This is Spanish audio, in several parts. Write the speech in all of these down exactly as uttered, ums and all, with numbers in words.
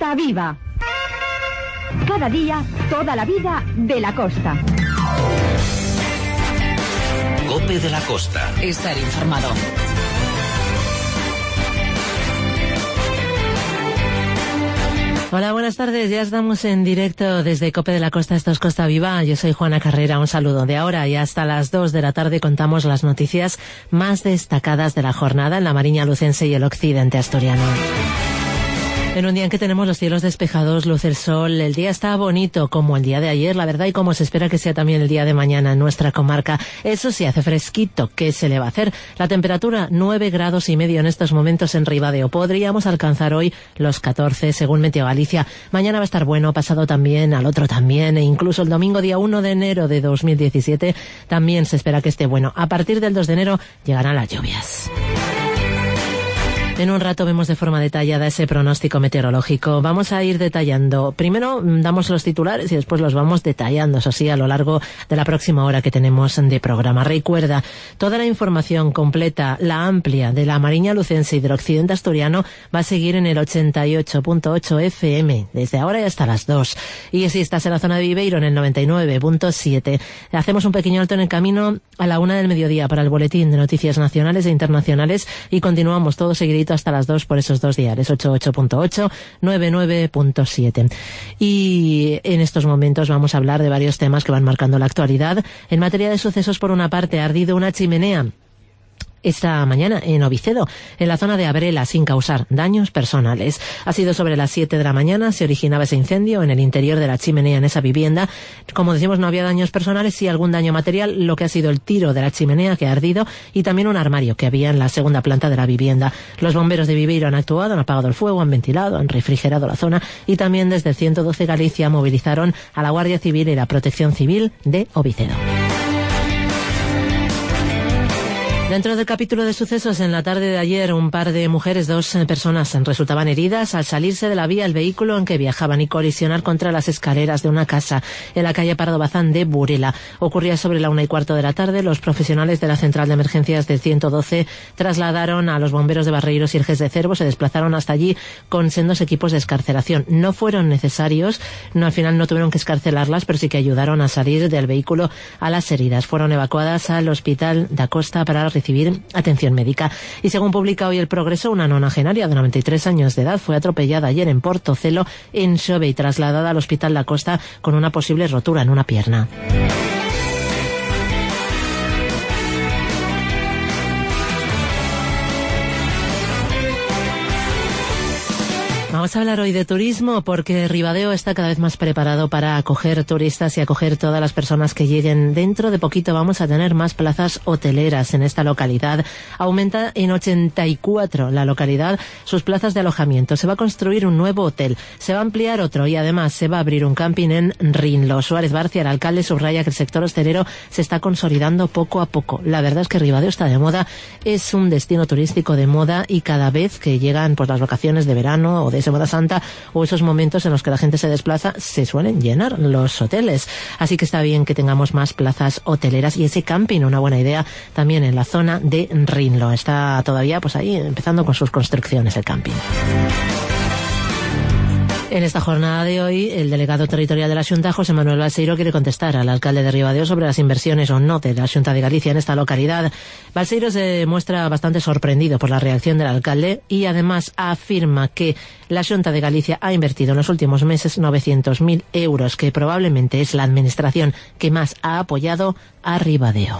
Costa Viva. Cada día, toda la vida de la costa. COPE de la Costa. Estar informado. Hola, buenas tardes. Ya estamos en directo desde COPE de la Costa. Esto es Costa Viva. Yo soy Juana Carrera. Un saludo. De ahora y hasta las dos de la tarde contamos las noticias más destacadas de la jornada en la Mariña Lucense y el occidente asturiano. En un día en que tenemos los cielos despejados, luce el sol, el día está bonito como el día de ayer, la verdad, y como se espera que sea también el día de mañana en nuestra comarca. Eso sí, hace fresquito, ¿qué se le va a hacer? La temperatura nueve grados y medio en estos momentos en Ribadeo. Podríamos alcanzar hoy los catorce, según Meteo Galicia. Mañana va a estar bueno, pasado también, al otro también, e incluso el domingo día uno de enero de dos mil diecisiete también se espera que esté bueno. A partir del dos de enero llegarán las lluvias. En un rato vemos de forma detallada ese pronóstico meteorológico. Vamos a ir detallando. Primero damos los titulares y después los vamos detallando, eso sí, a lo largo de la próxima hora que tenemos de programa. Recuerda, toda la información completa, la amplia de la Mariña Lucense y del occidente asturiano va a seguir en el ochenta y ocho punto ocho F M, desde ahora y hasta las dos. Y si estás en la zona de Viveiro, en el noventa y nueve punto siete. Hacemos un pequeño alto en el camino a la una del mediodía para el boletín de noticias nacionales e internacionales y continuamos todo seguidito hasta las dos por esos dos diarios, ochenta y ocho punto ocho, noventa y nueve punto siete. Y en estos momentos vamos a hablar de varios temas que van marcando la actualidad. En materia de sucesos, por una parte, ha ardido una chimenea esta mañana en Ovicedo, en la zona de Abrela, sin causar daños personales. Ha sido sobre las siete de la mañana, se originaba ese incendio en el interior de la chimenea en esa vivienda. Como decimos, no había daños personales, sí algún daño material, lo que ha sido el tiro de la chimenea que ha ardido y también un armario que había en la segunda planta de la vivienda. Los bomberos de Viveiro han actuado, han apagado el fuego, han ventilado, han refrigerado la zona y también desde el ciento doce Galicia movilizaron a la Guardia Civil y la Protección Civil de Ovicedo. Dentro del capítulo de sucesos, en la tarde de ayer, un par de mujeres, dos personas, resultaban heridas al salirse de la vía el vehículo en que viajaban y colisionar contra las escaleras de una casa en la calle Pardo Bazán de Burela. Ocurría sobre la una y cuarto de la tarde. Los profesionales de la central de emergencias del ciento doce trasladaron a los bomberos de Barreiros y el G E S de Cervo, se desplazaron hasta allí con sendos equipos de excarcelación. No fueron necesarios, no, al final no tuvieron que excarcelarlas, pero sí que ayudaron a salir del vehículo a las heridas. Fueron evacuadas al Hospital da Costa para recibir atención médica. Y según publica hoy El Progreso, una nonagenaria de noventa y tres años de edad fue atropellada ayer en Portocelo, en Xove, y trasladada al Hospital da Costa con una posible rotura en una pierna. Vamos a hablar hoy de turismo porque Ribadeo está cada vez más preparado para acoger turistas y acoger todas las personas que lleguen. Dentro de poquito vamos a tener más plazas hoteleras en esta localidad. Aumenta en ochenta y cuatro la localidad sus plazas de alojamiento. Se va a construir un nuevo hotel, se va a ampliar otro y además se va a abrir un camping en Rinlo. Suárez Barcia, el alcalde, subraya que el sector hostelero se está consolidando poco a poco. La verdad es que Ribadeo está de moda, es un destino turístico de moda y cada vez que llegan pues las vacaciones de verano o de Semana Santa o esos momentos en los que la gente se desplaza, se suelen llenar los hoteles. Así que está bien que tengamos más plazas hoteleras y ese camping, una buena idea también en la zona de Rinlo. Está todavía pues ahí empezando con sus construcciones el camping. En esta jornada de hoy, el delegado territorial de la Xunta, José Manuel Balseiro, quiere contestar al alcalde de Ribadeo sobre las inversiones o no de la Xunta de Galicia en esta localidad. Balseiro se muestra bastante sorprendido por la reacción del alcalde y además afirma que la Xunta de Galicia ha invertido en los últimos meses novecientos mil euros, que probablemente es la administración que más ha apoyado a Ribadeo.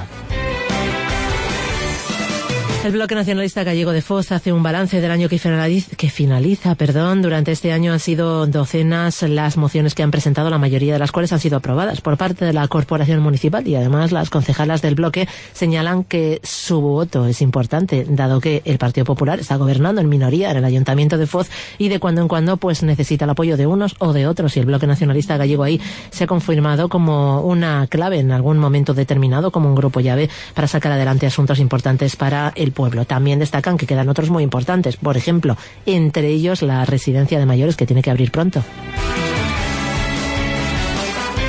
El Bloque Nacionalista Gallego de Foz hace un balance del año que finaliza, que finaliza, perdón. Durante este año han sido docenas las mociones que han presentado, la mayoría de las cuales han sido aprobadas por parte de la Corporación Municipal y además las concejalas del bloque señalan que su voto es importante, dado que el Partido Popular está gobernando en minoría en el Ayuntamiento de Foz y de cuando en cuando pues necesita el apoyo de unos o de otros, y el Bloque Nacionalista Gallego ahí se ha confirmado como una clave en algún momento determinado, como un grupo llave para sacar adelante asuntos importantes para el pueblo. También destacan que quedan otros muy importantes, por ejemplo, entre ellos la residencia de mayores que tiene que abrir pronto.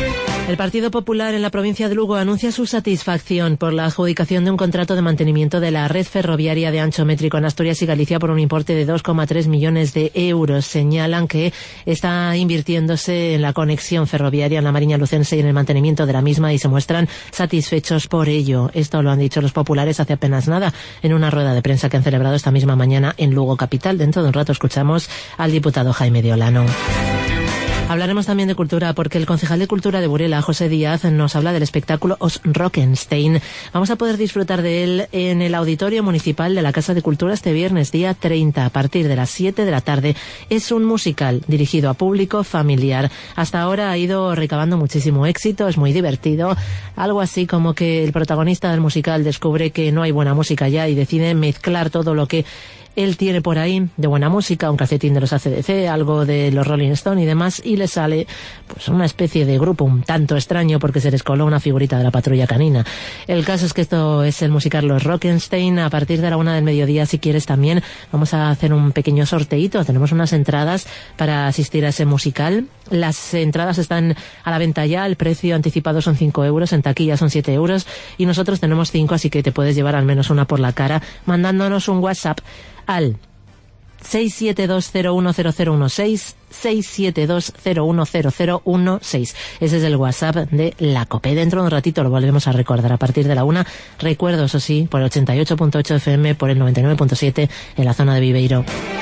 El Partido Popular en la provincia de Lugo anuncia su satisfacción por la adjudicación de un contrato de mantenimiento de la red ferroviaria de ancho métrico en Asturias y Galicia por un importe de dos coma tres millones de euros. Señalan que está invirtiéndose en la conexión ferroviaria en la Mariña Lucense y en el mantenimiento de la misma y se muestran satisfechos por ello. Esto lo han dicho los populares hace apenas nada en una rueda de prensa que han celebrado esta misma mañana en Lugo capital. Dentro de un rato escuchamos al diputado Jaime de Olano. Hablaremos también de cultura porque el concejal de Cultura de Burela, José Díaz, nos habla del espectáculo Os Rockenstein. Vamos a poder disfrutar de él en el Auditorio Municipal de la Casa de Cultura este viernes, día treinta, a partir de las siete de la tarde. Es un musical dirigido a público familiar. Hasta ahora ha ido recabando muchísimo éxito, es muy divertido. Algo así como que el protagonista del musical descubre que no hay buena música ya y decide mezclar todo lo que él tiene por ahí de buena música, un calcetín de los A C D C, algo de los Rolling Stone y demás, y le sale pues una especie de grupo un tanto extraño porque se les coló una figurita de la Patrulla Canina. El caso es que esto es el musical Los Rockenstein. A partir de la una del mediodía, si quieres también, vamos a hacer un pequeño sorteito. Tenemos unas entradas para asistir a ese musical. Las entradas están a la venta ya, el precio anticipado son cinco euros, en taquilla son siete euros y nosotros tenemos cinco, así que te puedes llevar al menos una por la cara mandándonos un WhatsApp al seis siete dos cero uno cero cero uno seis, seis siete dos cero uno cero cero uno seis. Ese es el WhatsApp de la COPE. Dentro de un ratito lo volvemos a recordar a partir de la una. Recuerdo, eso sí, por el ochenta y ocho punto ocho F M, por el noventa y nueve punto siete en la zona de Viveiro.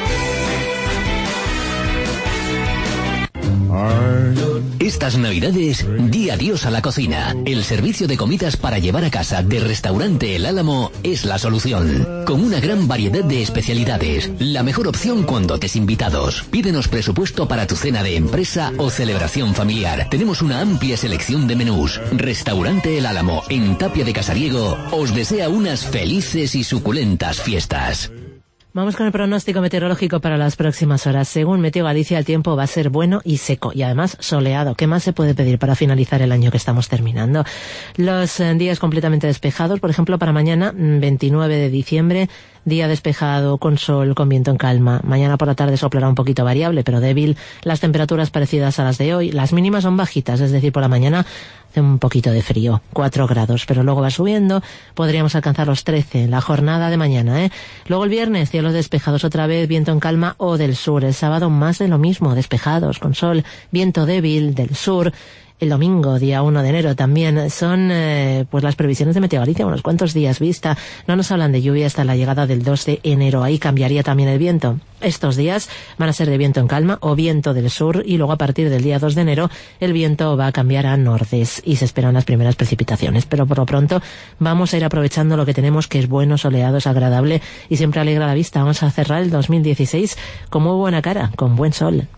Estas navidades, di adiós a la cocina. El servicio de comidas para llevar a casa de Restaurante El Álamo es la solución. Con una gran variedad de especialidades. La mejor opción cuando te invitados. Pídenos presupuesto para tu cena de empresa o celebración familiar. Tenemos una amplia selección de menús. Restaurante El Álamo, en Tapia de Casariego, os desea unas felices y suculentas fiestas. Vamos con el pronóstico meteorológico para las próximas horas. Según Meteo Galicia, el tiempo va a ser bueno y seco y además soleado. ¿Qué más se puede pedir para finalizar el año que estamos terminando? Los eh, días completamente despejados, por ejemplo, para mañana, veintinueve de diciembre, día despejado, con sol, con viento en calma. Mañana por la tarde soplará un poquito variable, pero débil. Las temperaturas parecidas a las de hoy. Las mínimas son bajitas, es decir, por la mañana hace un poquito de frío, cuatro grados, pero luego va subiendo. Podríamos alcanzar los trece, la jornada de mañana, ¿eh? Luego el viernes, cielos despejados otra vez, viento en calma o del sur. El sábado más de lo mismo, despejados, con sol, viento débil del sur. El domingo, día uno de enero, también son eh, pues las previsiones de Meteo Galicia, unos cuantos días vista. No nos hablan de lluvia hasta la llegada del dos de enero. Ahí cambiaría también el viento. Estos días van a ser de viento en calma o viento del sur y luego a partir del día dos de enero el viento va a cambiar a nordés y se esperan las primeras precipitaciones. Pero por lo pronto vamos a ir aprovechando lo que tenemos, que es bueno, soleado, es agradable y siempre alegra la vista. Vamos a cerrar el dos mil dieciséis con muy buena cara, con buen sol.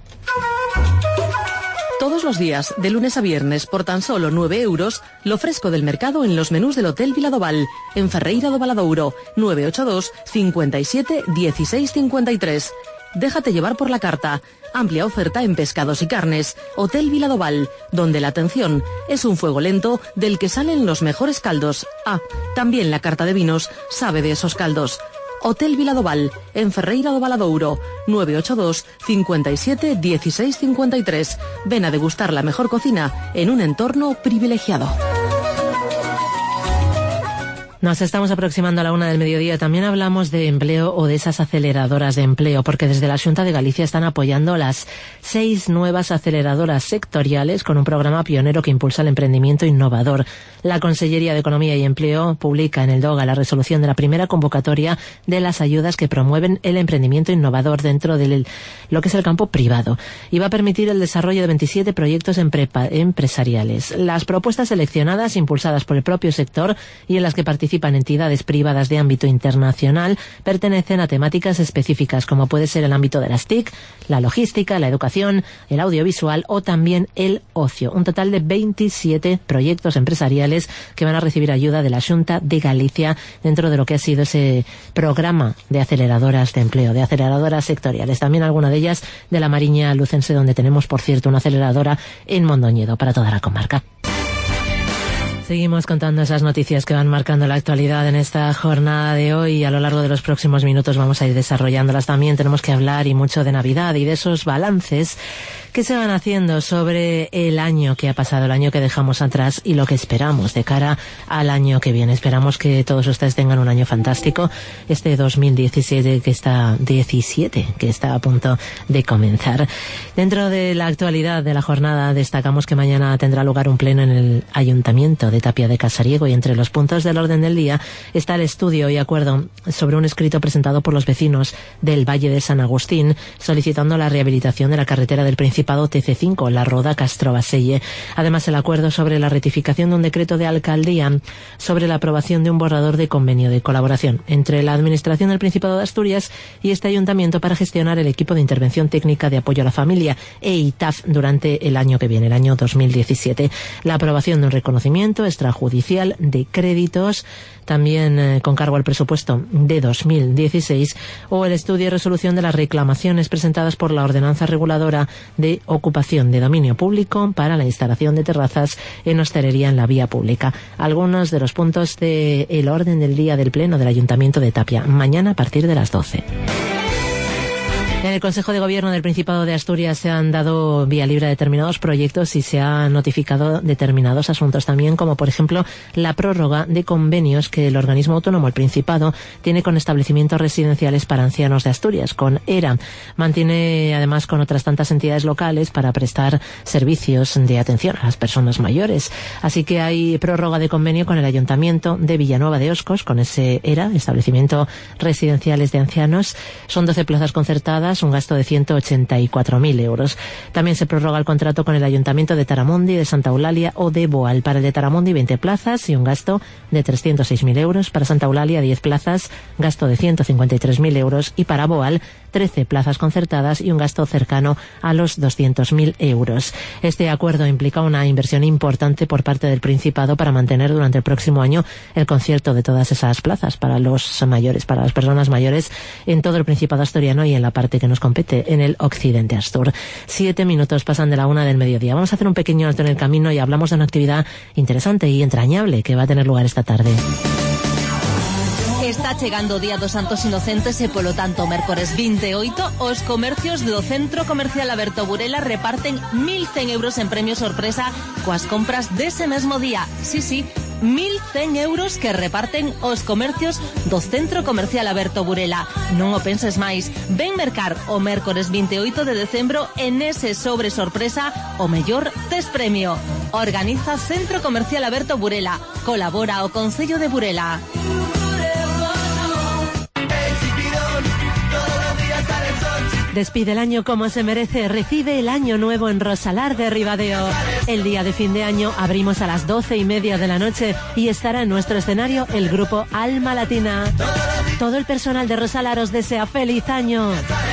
Todos los días, de lunes a viernes, por tan solo nueve euros, lo fresco del mercado en los menús del Hotel Viladoval, en Ferreira do Valadouro, nueve ocho dos, cincuenta y siete, dieciséis cincuenta y tres. Déjate llevar por la carta. Amplia oferta en pescados y carnes. Hotel Viladoval, donde la atención es un fuego lento del que salen los mejores caldos. Ah, también la carta de vinos sabe de esos caldos. Hotel Viladoval, en Ferreira do Valadouro, nueve ocho dos, cincuenta y siete, dieciséis cincuenta y tres. Ven a degustar la mejor cocina en un entorno privilegiado. Nos estamos aproximando a la una del mediodía. También hablamos de empleo o de esas aceleradoras de empleo, porque desde la Xunta de Galicia están apoyando las seis nuevas aceleradoras sectoriales con un programa pionero que impulsa el emprendimiento innovador. La Consellería de Economía y Empleo publica en el DOGA la resolución de la primera convocatoria de las ayudas que promueven el emprendimiento innovador dentro de lo que es el campo privado y va a permitir el desarrollo de veintisiete proyectos empresariales. Las propuestas seleccionadas, impulsadas por el propio sector y en las que participan participan entidades privadas de ámbito internacional, pertenecen a temáticas específicas como puede ser el ámbito de las T I C, la logística, la educación, el audiovisual o también el ocio. Un total de veintisiete proyectos empresariales que van a recibir ayuda de la Xunta de Galicia dentro de lo que ha sido ese programa de aceleradoras de empleo, de aceleradoras sectoriales. También alguna de ellas de la Mariña Lucense, donde tenemos, por cierto, una aceleradora en Mondoñedo para toda la comarca. Seguimos contando esas noticias que van marcando la actualidad en esta jornada de hoy y a lo largo de los próximos minutos vamos a ir desarrollándolas. También tenemos que hablar y mucho de Navidad y de esos balances que se van haciendo sobre el año que ha pasado, el año que dejamos atrás y lo que esperamos de cara al año que viene. Esperamos que todos ustedes tengan un año fantástico, este dos mil diecisiete que está diecisiete, que está a punto de comenzar. Dentro de la actualidad de la jornada destacamos que mañana tendrá lugar un pleno en el Ayuntamiento de Tapia de Casariego y entre los puntos del orden del día está el estudio y acuerdo sobre un escrito presentado por los vecinos del Valle de San Agustín solicitando la rehabilitación de la carretera del Principado T C cinco, La Roda Castro-Baselle. Además, el acuerdo sobre la ratificación de un decreto de alcaldía sobre la aprobación de un borrador de convenio de colaboración entre la Administración del Principado de Asturias y este ayuntamiento para gestionar el equipo de intervención técnica de apoyo a la familia E I T A F durante el año que viene, el año dos mil diecisiete. La aprobación de un reconocimiento extrajudicial de créditos también eh, con cargo al presupuesto de dos mil dieciséis o el estudio y resolución de las reclamaciones presentadas por la Ordenanza Reguladora de Ocupación de Dominio Público para la instalación de terrazas en hostelería en la vía pública. Algunos de los puntos del orden del día del Pleno del Ayuntamiento de Tapia, mañana a partir de las doce. En el Consejo de Gobierno del Principado de Asturias se han dado vía libre a determinados proyectos y se han notificado determinados asuntos también, como por ejemplo la prórroga de convenios que el organismo autónomo, el Principado, tiene con establecimientos residenciales para ancianos de Asturias, con ERA. Mantiene además con otras tantas entidades locales para prestar servicios de atención a las personas mayores. Así que hay prórroga de convenio con el Ayuntamiento de Villanueva de Oscos, con ese ERA, establecimiento residenciales de ancianos. Son doce plazas concertadas, un gasto de ciento ochenta y cuatro mil euros. También se prorroga el contrato con el Ayuntamiento de Taramundi, de Santa Eulalia o de Boal. Para el de Taramundi, veinte plazas y un gasto de trescientos seis mil euros. Para Santa Eulalia, diez plazas, gasto de ciento cincuenta y tres mil euros. Y para Boal, trece plazas concertadas y un gasto cercano a los doscientos mil euros. Este acuerdo implica una inversión importante por parte del Principado para mantener durante el próximo año el concierto de todas esas plazas para los mayores, para las personas mayores en todo el Principado asturiano y en la parte que nos compete, en el occidente Astur. Siete minutos pasan de la una del mediodía. Vamos a hacer un pequeño alto en el camino y hablamos de una actividad interesante y entrañable que va a tener lugar esta tarde. Está chegando o Día dos Santos Inocentes e, polo tanto, mércores veintiocho, os comercios do Centro Comercial Aberto Burela reparten mil cen euros en premio sorpresa coas compras dese mesmo día. Sí, sí, mil cen euros que reparten os comercios do Centro Comercial Aberto Burela. Non o penses máis. Ven mercar o mércores veintiocho de decembro en ese sobre sorpresa o mellor tes premio. Organiza Centro Comercial Aberto Burela. Colabora o Concello de Burela. Despide el año como se merece, recibe el año nuevo en Rosalar de Ribadeo. El día de fin de año abrimos a las doce y media de la noche y estará en nuestro escenario el grupo Alma Latina. Todo el personal de Rosalar os desea feliz año.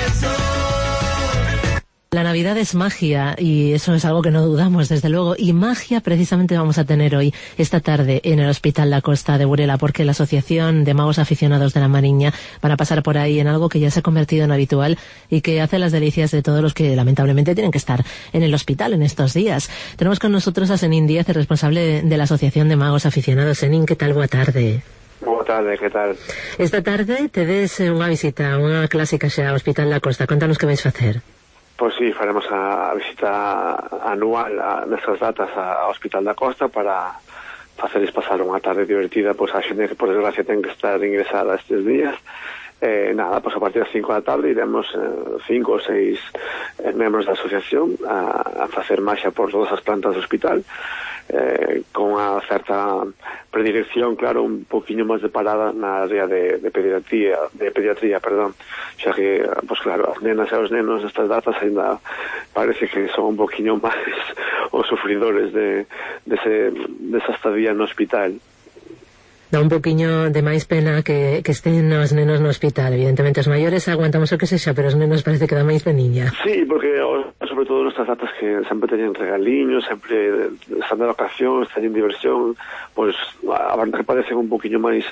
La Navidad es magia y eso es algo que no dudamos, desde luego. Y magia precisamente vamos a tener hoy, esta tarde, en el Hospital La Costa de Burela, porque la Asociación de Magos Aficionados de la Mariña van a pasar por ahí en algo que ya se ha convertido en habitual y que hace las delicias de todos los que lamentablemente tienen que estar en el hospital en estos días. Tenemos con nosotros a Senín Díaz, el responsable de la Asociación de Magos Aficionados. Senín, ¿qué tal? Boa tarde. Boa tarde, ¿qué tal? Esta tarde te des unha visita, unha clásica xa ao Hospital La Costa. Contanos que vais facer. Pois sí, faremos a visita anual a, nestas datas ao Hospital da Costa para facerles pasar unha tarde divertida, pois a xente que por desgracia ten que estar ingresada estes días. Eh, nada, pois a partir das cinco da tarde iremos eh, cinco ou seis eh, membros da asociación a, a facer marcha por todas as plantas do hospital, eh, con unha certa predilección, claro, un poquinho máis de parada na área de, de pediatría, de pediatría, perdón, xa que, pois claro, as nenas e os nenos nestas datas ainda parece que son un poquinho máis os sufridores de, de ese, desa estadía no hospital. Dá un poquinho de máis pena que, que estén os nenos no hospital. Evidentemente os maiores aguantamos o que sexa, pero os nenos parece que dá máis peniña. Sí, porque os, sobre todo nestas datas que sempre teñen regaliños, sempre están de vacacións, teñen diversión, pois a verdade que parecen un poquinho máis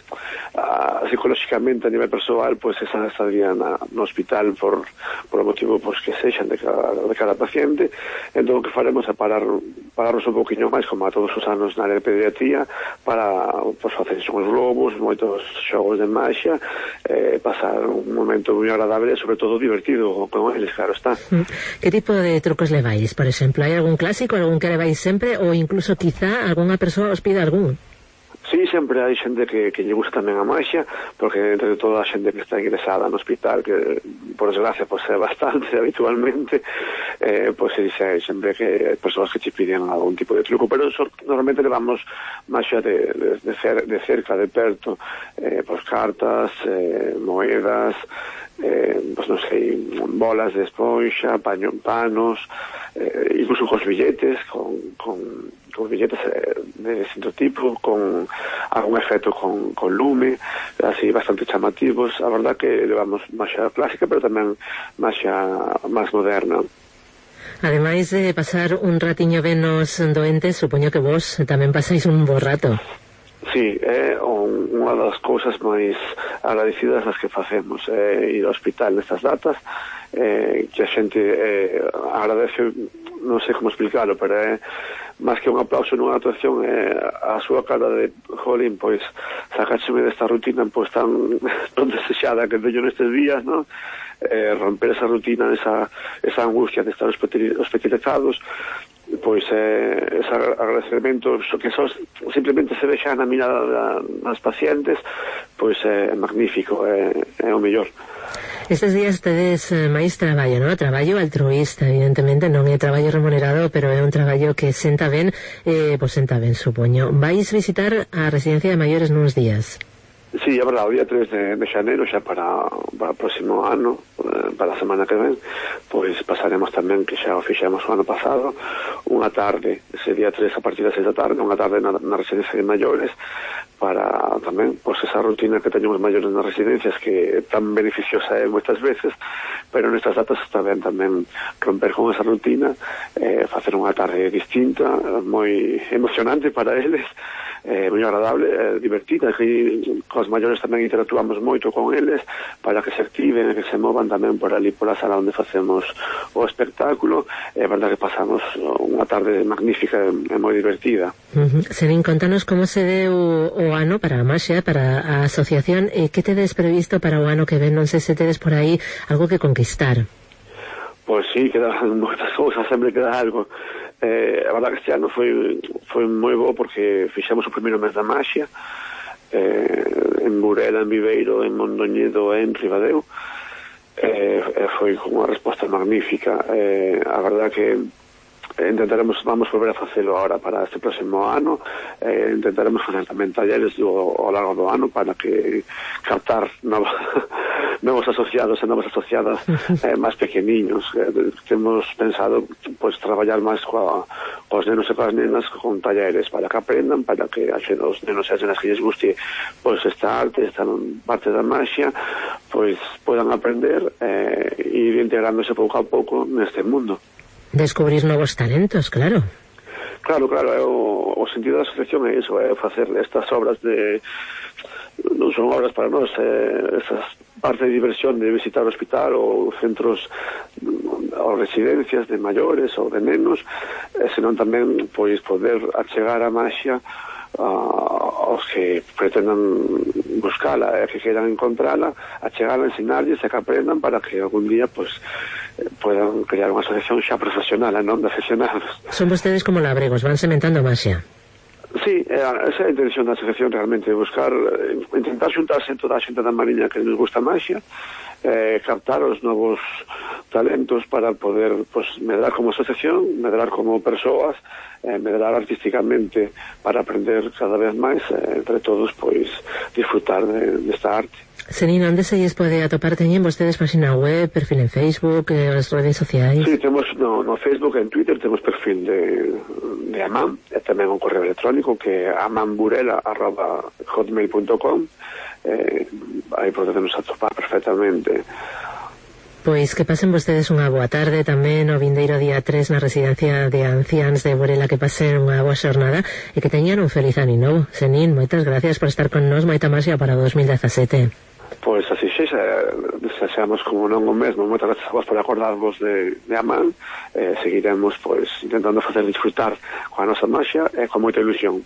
uh, psicolóxicamente a nivel persoal, pois esa estaría na, no hospital por, por o motivo pois, que sexan de cada, de cada paciente. Entón o que faremos é parar, pararnos un poquinho máis, como a todos os anos na área de pediatría, para pois, facer os globos, moitos xogos de maxia, eh, pasar un momento moi agradable e sobre todo divertido con eles, claro está. Que tipo de trucos levais, por exemplo? Hai algún clásico, algún que levais sempre, ou incluso quizá algunha persoa os pida algún? Sí, sempre hai xente que, que lle gusta tamén a maxia, porque entre toda a xente que está ingresada no hospital, que por desgracia pois, é bastante habitualmente, eh, pois se dice sempre que hai persoas que che piden algún tipo de truco, pero so, normalmente levamos maxia de, de, de, cer, de cerca, de perto, eh, pois cartas, eh, moedas, eh, pues non sei, bolas de esponxa, paño, panos, eh, incluso cos billetes, con, con, con billetes eh, de distinto tipo, con algún efecto con, con lume, así bastante chamativos. A verdad que levamos maxia clásica, pero tamén maxia máis moderna. Ademais de pasar un ratiño ben nos doentes, supoño que vos tamén pasáis un bo rato. Sí, é un, unha das cousas máis agradecidas as que facemos, é ir ao hospital nestas datas, eh, que a xente eh, agradece, non sei como explicarlo, pero é máis que un aplauso nunha actuación, é a súa cara de jolín, pois sacácheme desta rutina pois tan, tan desexada que teño nestes días, non? Eh, romper esa rutina, esa, esa angustia de estar hospitalizados, pois eh, ese agradecemento que só simplemente se vexa na mirada das pacientes, pois é eh, magnífico, é, é o mellor. Estes días tedes máis traballo, non? Traballo altruísta, evidentemente non é traballo remunerado, pero é un traballo que senta ben, eh, pois senta ben, supoño. Vais visitar a residencia de maiores nuns días? Sí, é verdade, o día tres de, de xaneiro xa para, para o próximo ano, eh, para a semana que ven, pois pasaremos tamén, que xa o fixemos o ano pasado, unha tarde, ese día tres a partir das seis da tarde, unha tarde na, na residencia de maiores, para tamén, pois esa rutina que teñemos maiores nas residencias, que tan beneficiosa é moitas veces, pero nestas datas está ben tamén romper con esa rutina, eh, facer unha tarde distinta, moi emocionante para eles, eh, moi agradable, eh, divertida, que cos maiores tamén interactuamos moito con eles para que se activen e que se movan tamén por ali, por a sala onde facemos o espectáculo. É verdade que pasamos unha tarde magnífica e moi divertida. Uh-huh. Serín, contanos como se deu o ano para a maxia, para a asociación, e que tedes previsto para o ano que ven, non sei se tedes por aí algo que conquistar. Pois sí, quedan moitas cousas, sempre queda algo. Eh, a verdade que este ano foi, foi moi bo porque fixemos o primeiro mes da maxia, eh, en Burela, en Viveiro, en Mondoñedo e en Ribadeo, eh, eh, foi con unha resposta magnífica. Eh, a verdade que intentaremos, vamos volver a facelo ahora para este próximo ano, eh, intentaremos facer tamén talleres do, ao largo do ano para que captar novos, novos asociados e novas asociadas eh, máis pequeniños. Eh, temos pensado pues, traballar máis coa, coas nenos e coas nenas con talleres para que aprendan, para que a os nenos e as nenas que lles guste pues, esta arte, esta parte da maxia, pues, podan aprender eh, e ir integrándose pouco a pouco neste mundo. Descubrir novos talentos, claro. Claro, claro, é o, o sentido da asociación é iso, é facer estas obras de... non son obras para nós, é esas parte de diversión de visitar o hospital ou centros ou residencias de maiores ou de nenos, e senón tamén pois poder achegar a maxia aos que pretendan buscala e que queiran encontrala, achegala, ensinarlles e que aprendan para que algún día pues, puedan crear unha asociación xa profesional, non de aficionados. Son vostedes como labregos, van sementando maxia. Sí, esa é a intención da asociación realmente, buscar, intentar xuntarse toda a xente da Mariña que nos gusta a maxia, eh, captar os novos talentos para poder pues, medrar como asociación, medrar como persoas, eh, medrar artísticamente para aprender cada vez máis, eh, entre todos, pois, disfrutar de, desta arte. Serín, onde se lles pode atopar? Teñen vostedes página web, perfil en Facebook, eh, as redes sociais? Sí, temos no, no Facebook e en Twitter temos perfil de, de Amam, e tamén un correo electrónico que é amamburela arroba hotmail punto com, eh, aí podemos atopar perfectamente Pois que pasen vostedes unha boa tarde tamén o vindeiro día tres na residencia de anciáns de Burela, que pasen unha boa xornada e que teñan un feliz ano novo. Senín, moitas gracias por estar con nós, moita máis para o dos mil dezasete. Pois así xe, deseamos como non o mesmo, moitas gracias a vos por acordarvos de, de Amán, eh, seguiremos pois intentando facer disfrutar coa nosa maxia e con moita ilusión.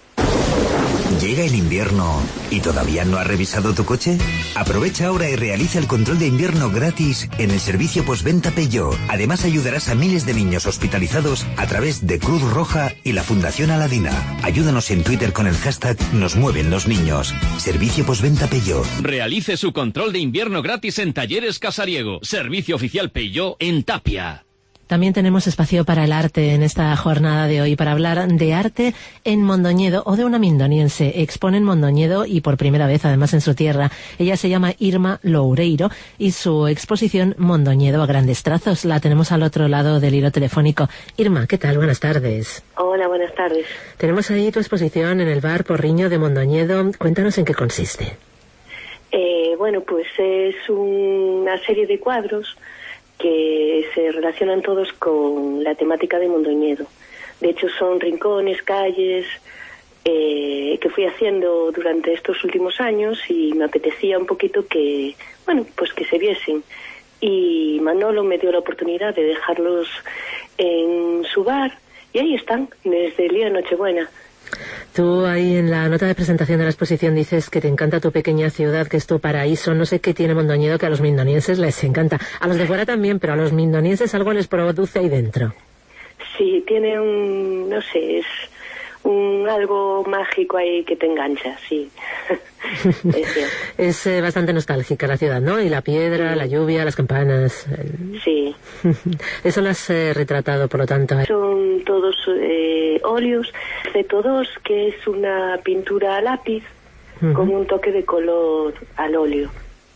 ¿Llega el invierno y todavía no has revisado tu coche? Aprovecha ahora y realiza el control de invierno gratis en el servicio postventa Peugeot. Además ayudarás a miles de niños hospitalizados a través de Cruz Roja y la Fundación Aladina. Ayúdanos en Twitter con el hashtag Nos mueven los niños. Servicio postventa Peugeot. Realice su control de invierno gratis en Talleres Casariego. Servicio oficial Peugeot en Tapia. También tenemos espacio para el arte en esta jornada de hoy, para hablar de arte en Mondoñedo, o de una mindoniense. Expone en Mondoñedo y por primera vez además en su tierra. Ella se llama Irma Loureiro y su exposición Mondoñedo a grandes trazos la tenemos al otro lado del hilo telefónico. Irma, ¿qué tal? Buenas tardes. Hola, buenas tardes. Tenemos ahí tu exposición en el bar Porriño de Mondoñedo. Cuéntanos en qué consiste. Eh, bueno, pues es una serie de cuadros que se relacionan todos con la temática de Mondoñedo. De hecho, son rincones, calles, eh, que fui haciendo durante estos últimos años y me apetecía un poquito que, bueno, pues que se viesen. Y Manolo me dio la oportunidad de dejarlos en su bar y ahí están, desde el día de Nochebuena. Tú ahí en la nota de presentación de la exposición dices que te encanta tu pequeña ciudad, que es tu paraíso. No sé qué tiene Mondoñedo que a los mindonienses les encanta. A los de fuera también, pero a los mindonienses algo les produce ahí dentro. Sí, tiene un, no sé, es un algo mágico ahí que te engancha, sí. Es, es eh, bastante nostálgica la ciudad, ¿no? Y la piedra, sí. La lluvia, las campanas. El... Sí. Eso lo has eh, retratado, por lo tanto. Son todos eh, óleos, Ceto dos, que es una pintura a lápiz, uh-huh, con un toque de color al óleo.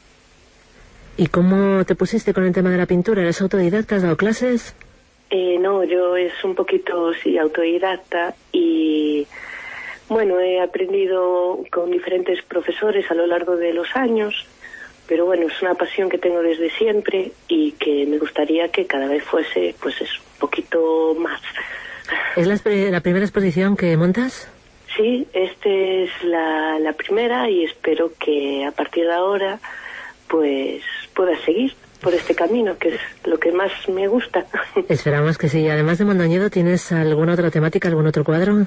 ¿Y cómo te pusiste con el tema de la pintura? ¿Eres autodidacta? ¿Has dado clases? Eh, no, yo es un poquito, sí, autodidacta y, bueno, he aprendido con diferentes profesores a lo largo de los años, pero bueno, es una pasión que tengo desde siempre y que me gustaría que cada vez fuese, pues eso, un poquito más. ¿Es la, la primera exposición que montas? Sí, esta es la, la primera y espero que a partir de ahora, pues, pueda seguir por este camino, que es lo que más me gusta. Esperamos que sí. Además de Mondoñedo, ¿tienes alguna otra temática, algún otro cuadro?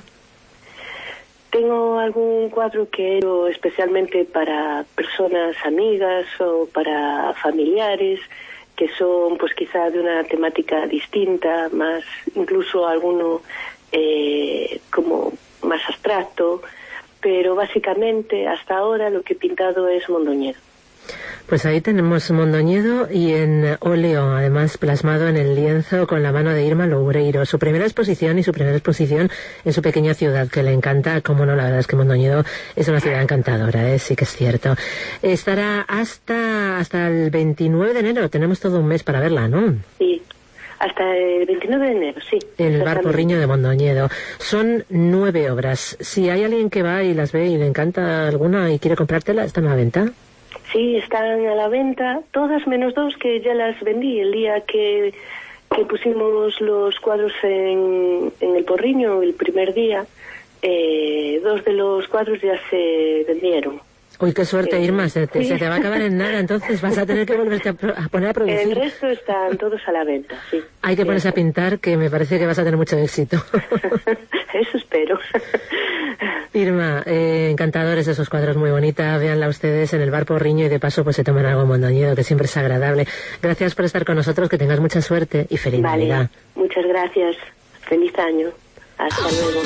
Tengo algún cuadro que he hecho especialmente para personas amigas o para familiares, que son pues quizá de una temática distinta, más incluso alguno eh, como más abstracto, pero básicamente hasta ahora lo que he pintado es Mondoñedo. Pues ahí tenemos Mondoñedo y en óleo, además plasmado en el lienzo con la mano de Irma Loureiro. Su primera exposición y su primera exposición en su pequeña ciudad, que le encanta. Como no, la verdad es que Mondoñedo es una ciudad encantadora, ¿eh? Sí que es cierto. Estará hasta hasta el veintinueve de enero, tenemos todo un mes para verla, ¿no? Sí, hasta el veintinueve de enero, sí. En el bar Porriño de Mondoñedo. Son nueve obras. Si hay alguien que va y las ve y le encanta alguna y quiere comprártela, ¿están a la venta? Sí, están a la venta, todas menos dos que ya las vendí el día que, que pusimos los cuadros en, en el Porriño, el primer día. Eh, dos de los cuadros ya se vendieron. Uy, qué suerte, eh, Irma, se te, sí. se te va a acabar en nada, entonces vas a tener que volverte a, pro, a poner a producir. El resto están todos a la venta, sí. Hay que ponerse a pintar, que me parece que vas a tener mucho éxito. Eso espero. Irma, eh, encantadores esos cuadros, muy bonita. Véanla ustedes en el bar Porriño y de paso pues se toman algo en Mondoñedo, que siempre es agradable. Gracias por estar con nosotros, que tengas mucha suerte y feliz vale. Navidad. Muchas gracias. Feliz año. Hasta luego.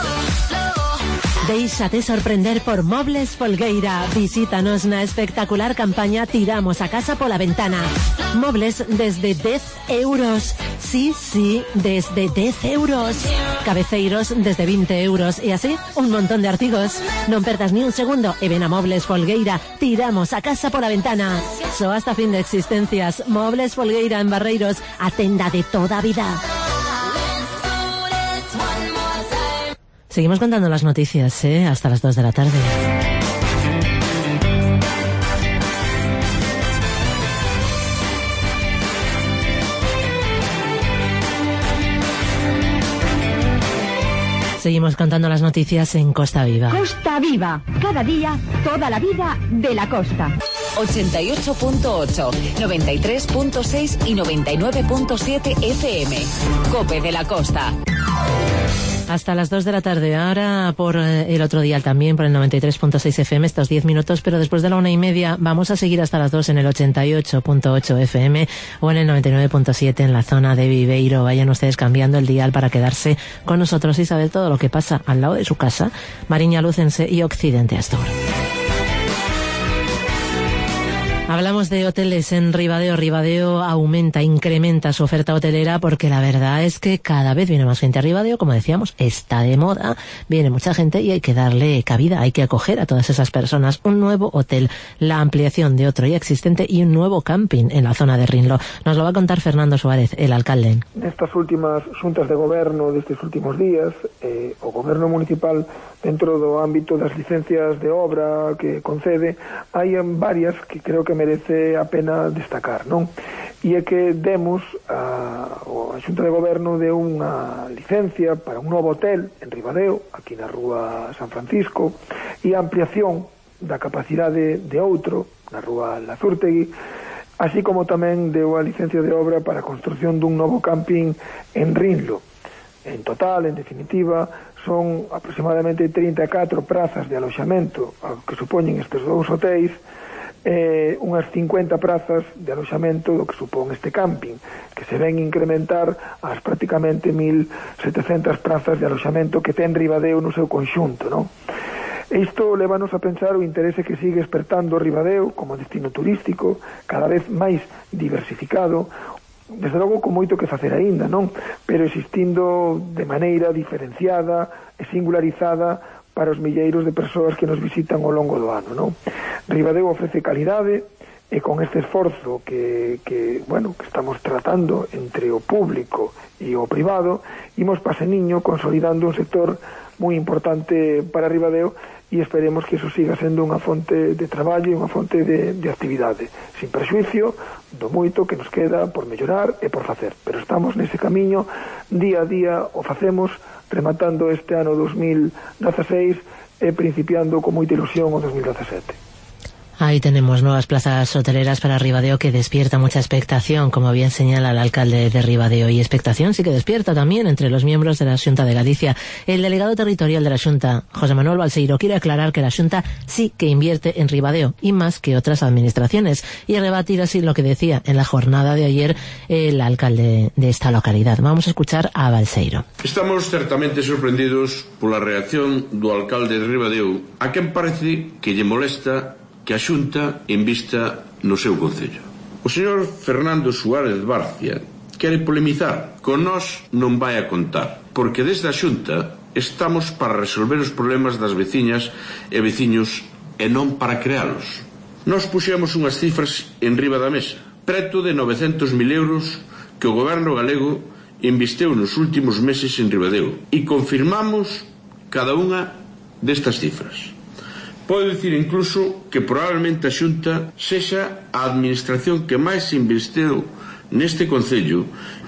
Déixate sorprender por Mobles Folgueira. Visítanos na espectacular campaña Tiramos a casa pola ventana. Mobles desde dez euros. Sí, sí, desde dez euros. Cabeceiros desde veinte euros. E así, un montón de artigos. Non perdas ni un segundo e ven a Mobles Folgueira. Tiramos a casa pola ventana. So hasta fin de existencias. Mobles Folgueira en Barreiros. A tenda de toda a vida. Seguimos contando las noticias, ¿eh? Hasta las dos de la tarde. Seguimos contando las noticias en Costa Viva. Costa Viva, cada día, toda la vida de la costa. ochenta y ocho punto ocho, noventa y tres punto seis y noventa y nueve punto siete F M. Cope de la Costa. Hasta las dos de la tarde, ahora por el otro día también, por el noventa y tres punto seis F M, estos diez minutos, pero después de la una y media vamos a seguir hasta las dos en el ochenta y ocho punto ocho F M o en el noventa y nueve punto siete en la zona de Viveiro. Vayan ustedes cambiando el dial para quedarse con nosotros y saber todo lo que pasa al lado de su casa, Mariña Lucense y Occidente Astur. Hablamos de hoteles en Ribadeo. Ribadeo aumenta, incrementa su oferta hotelera porque la verdad es que cada vez viene más gente a Ribadeo. Como decíamos, está de moda, viene mucha gente y hay que darle cabida, hay que acoger a todas esas personas. Un nuevo hotel, la ampliación de otro ya existente y un nuevo camping en la zona de Rinlo. Nos lo va a contar Fernando Suárez, el alcalde. Nestas últimas xuntas de goberno destes últimos días, eh, o goberno municipal, dentro do ámbito das licencias de obra que concede, hai varias que creo que merece a pena destacar, non? E é que demos a, a Xunta de Goberno de unha licencia para un novo hotel en Ribadeo, aquí na rúa San Francisco, e a ampliación da capacidade de outro na rúa Lazurtegui, así como tamén deu a licencia de obra para a construción dun novo camping en Rinlo. En total, en definitiva, son aproximadamente trinta e catro prazas de aloxamento que supoñen estes dous hotéis, eh, unhas cincuenta prazas de aloxamento do que supón este camping, que se ven incrementar as prácticamente mil setecentas prazas de aloxamento que ten Ribadeo no seu conxunto, non? E isto lévanos a pensar o interese que sigue espertando Ribadeo como destino turístico, cada vez máis diversificado, desde logo con moito que facer aínda, non? Pero existindo de maneira diferenciada e singularizada para os milleiros de persoas que nos visitan ao longo do ano, non? Ribadeo ofrece calidade e con este esforzo que, que, bueno, que estamos tratando entre o público e o privado, imos paseniño consolidando un sector moi importante para Ribadeo e esperemos que eso siga sendo unha fonte de traballo e unha fonte de, de actividade, sin perxuicio do moito que nos queda por mellorar e por facer. Pero estamos nese camiño, día a día o facemos, rematando este ano dos mil dezaseis e principiando con moita ilusión o dos mil dezasete. Ahí tenemos nuevas plazas hoteleras para Ribadeo que despierta mucha expectación, como bien señala el alcalde de Ribadeo. Y expectación sí que despierta también entre los miembros de la Xunta de Galicia. El delegado territorial de la Xunta, José Manuel Balseiro, quiere aclarar que la Xunta sí que invierte en Ribadeo y más que otras administraciones, y rebatir así lo que decía en la jornada de ayer el alcalde de esta localidad. Vamos a escuchar a Balseiro. Estamos certamente sorprendidos pola reacción do alcalde de Ribadeo, a quen parece que lle molesta que a Xunta invista no seu concello. O señor Fernando Suárez Barcia quere polemizar. Con nós non vai a contar, porque desde a Xunta estamos para resolver os problemas das veciñas e veciños e non para crealos. Nós puxemos unhas cifras en riba da mesa, preto de novecentos mil euros que o goberno galego investeu nos últimos meses en Ribadeo, e confirmamos cada unha destas cifras. Podo dicir incluso que probablemente a Xunta sexa a administración que máis investiu neste concello,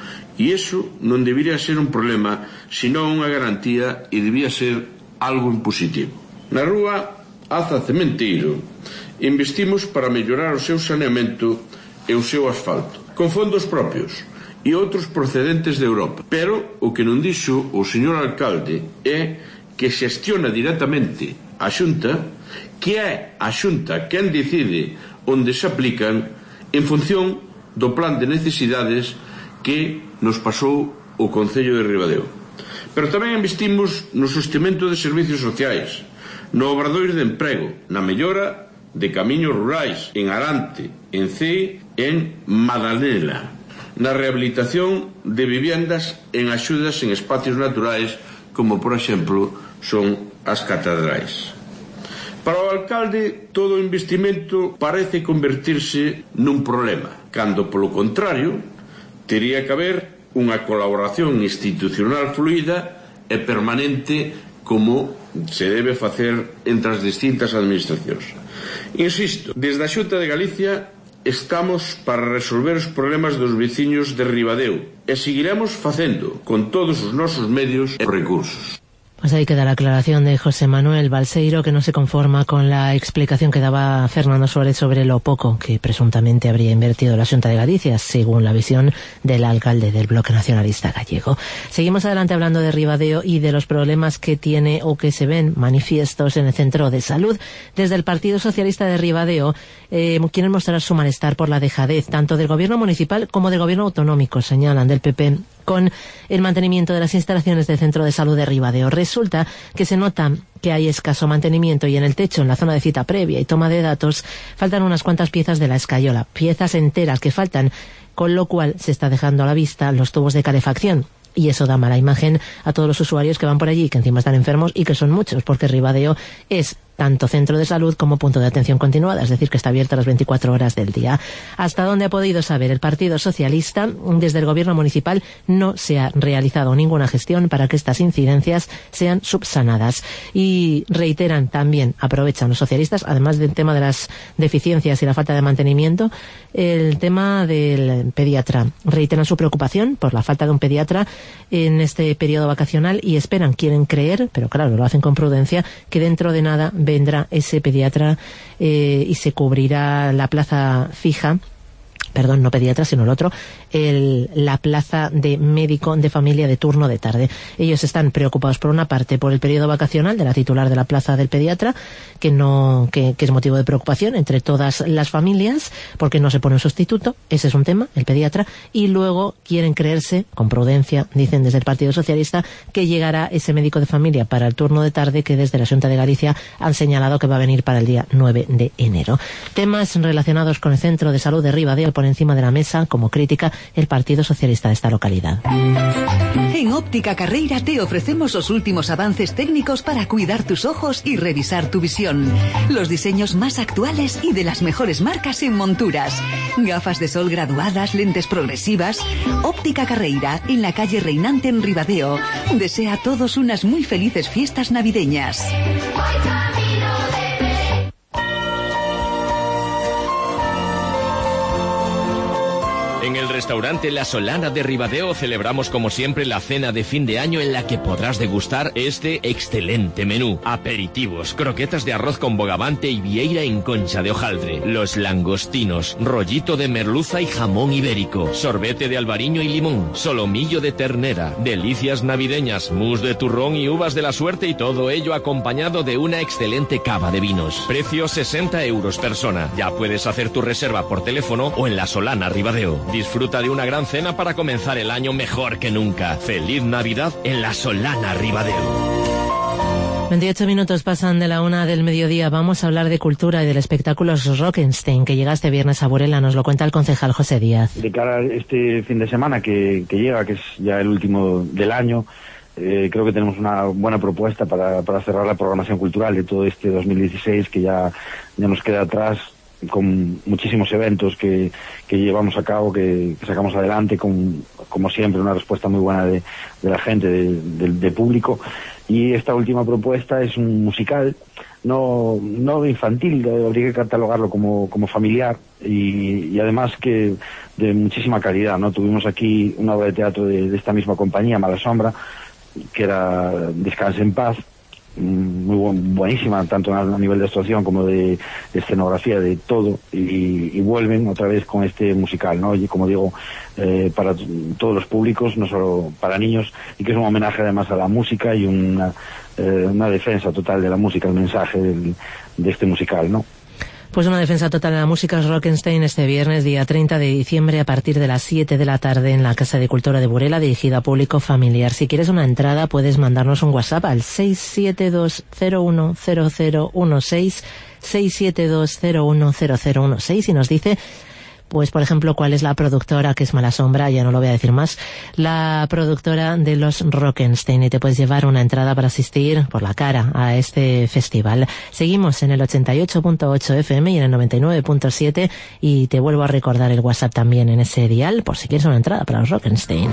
e iso non debería ser un problema, senón unha garantía, e debía ser algo impositivo. Na rúa Aza Cementeiro investimos para mellorar o seu saneamento e o seu asfalto, con fondos propios e outros procedentes de Europa. Pero o que non dixo o señor alcalde é que xestiona directamente a Xunta, que é a Xunta quen decide onde se aplican en función do plan de necesidades que nos pasou o Concello de Ribadeo. Pero tamén investimos no sostenimento de servicios sociais, no obradoiro de emprego, na mellora de camiños rurais en Arante, en Cee e en Madalena, na rehabilitación de viviendas en axudas en espacios naturais como, por exemplo, son as catedrais. Para o alcalde, todo o investimento parece convertirse nun problema, cando, polo contrario, tería que haber unha colaboración institucional fluida e permanente como se debe facer entre as distintas administracións. Insisto, desde a Xunta de Galicia estamos para resolver os problemas dos veciños de Ribadeo e seguiremos facendo con todos os nosos medios e recursos. Pues ahí queda la aclaración de José Manuel Balseiro, que no se conforma con la explicación que daba Fernando Suárez sobre lo poco que presuntamente habría invertido la Xunta de Galicia, según la visión del alcalde del Bloque Nacionalista Gallego. Seguimos adelante hablando de Ribadeo y de los problemas que tiene o que se ven manifiestos en el centro de salud. Desde el Partido Socialista de Ribadeo eh, quieren mostrar su malestar por la dejadez, tanto del gobierno municipal como del gobierno autonómico, señalan del P P, con el mantenimiento de las instalaciones del centro de salud de Ribadeo. Resulta que se nota que hay escaso mantenimiento y en el techo, en la zona de cita previa y toma de datos, faltan unas cuantas piezas de la escayola, piezas enteras que faltan, con lo cual se está dejando a la vista los tubos de calefacción. Y eso da mala imagen a todos los usuarios que van por allí, que encima están enfermos y que son muchos, porque Ribadeo es tanto centro de salud como punto de atención continuada, es decir, que está abierta las veinticuatro horas del día. Hasta donde ha podido saber el Partido Socialista, desde el gobierno municipal no se ha realizado ninguna gestión para que estas incidencias sean subsanadas. Y reiteran también, aprovechan los socialistas, además del tema de las deficiencias y la falta de mantenimiento, el tema del pediatra. Reiteran su preocupación por la falta de un pediatra en este periodo vacacional y esperan, quieren creer, pero claro, lo hacen con prudencia, que dentro de nada vendrá ese pediatra eh, y se cubrirá la plaza fija, perdón, no pediatra, sino el otro, el, la plaza de médico de familia de turno de tarde. Ellos están preocupados, por una parte, por el periodo vacacional de la titular de la plaza del pediatra, que no que, que es motivo de preocupación entre todas las familias, porque no se pone un sustituto, ese es un tema, el pediatra, y luego quieren creerse, con prudencia, dicen desde el Partido Socialista, que llegará ese médico de familia para el turno de tarde que desde la Xunta de Galicia han señalado que va a venir para el día nueve de enero. Temas relacionados con el Centro de Salud de Ribadeo por encima de la mesa, como crítica, el Partido Socialista de esta localidad. En Óptica Carreira te ofrecemos los últimos avances técnicos para cuidar tus ojos y revisar tu visión. Los diseños más actuales y de las mejores marcas en monturas. Gafas de sol graduadas, lentes progresivas. Óptica Carreira, en la calle Reinante en Ribadeo. Desea a todos unas muy felices fiestas navideñas. En el restaurante La Solana de Ribadeo celebramos como siempre la cena de fin de año en la que podrás degustar este excelente menú. Aperitivos, croquetas de arroz con bogavante y vieira en concha de hojaldre, los langostinos, rollito de merluza y jamón ibérico, sorbete de albariño y limón, solomillo de ternera, delicias navideñas, mousse de turrón y uvas de la suerte, y todo ello acompañado de una excelente cava de vinos. Precio sesenta euros persona. Ya puedes hacer tu reserva por teléfono o en La Solana Ribadeo. Disfruta de una gran cena para comenzar el año mejor que nunca. Feliz Navidad en La Solana Ribadeo. veintiocho minutos pasan de la una del mediodía. Vamos a hablar de cultura y del espectáculo Rockenstein, que llega este viernes a Burela. Nos lo cuenta el concejal José Díaz. De cara a este fin de semana que, que llega, que es ya el último del año, eh, creo que tenemos una buena propuesta para, para cerrar la programación cultural de todo este dos mil dieciséis, que ya, ya nos queda atrás, con muchísimos eventos que, que llevamos a cabo, que, que sacamos adelante, con, como siempre, una respuesta muy buena de, de la gente, de, de, de público. Y esta última propuesta es un musical, no, no infantil, habría que catalogarlo como, como familiar, y, y además que de muchísima calidad, ¿no? Tuvimos aquí una obra de teatro de, de esta misma compañía, Mala Sombra, que era Descanse en Paz, muy buen, buenísima, tanto a nivel de actuación como de, de escenografía, de todo, y, y vuelven otra vez con este musical, ¿no? Y como digo, eh, para todos los públicos, no solo para niños, y que es un homenaje además a la música y una, eh, una defensa total de la música, el mensaje del, de este musical, ¿no? Pues una defensa total de la música Rockenstein este viernes, día treinta de diciembre, a partir de las siete de la tarde en la Casa de Cultura de Burela, dirigida a público familiar. Si quieres una entrada, puedes mandarnos un WhatsApp al seis siete dos cero uno cero cero uno seis, seis siete dos cero uno cero cero uno seis, y nos dice, pues por ejemplo, cuál es la productora, que es Mala Sombra, ya no lo voy a decir más, la productora de los Rockenstein, y te puedes llevar una entrada para asistir por la cara a este festival. Seguimos en el ochenta y ocho punto ocho F M y en el noventa y nueve punto siete, y te vuelvo a recordar el WhatsApp también en ese dial, por si quieres una entrada para los Rockenstein.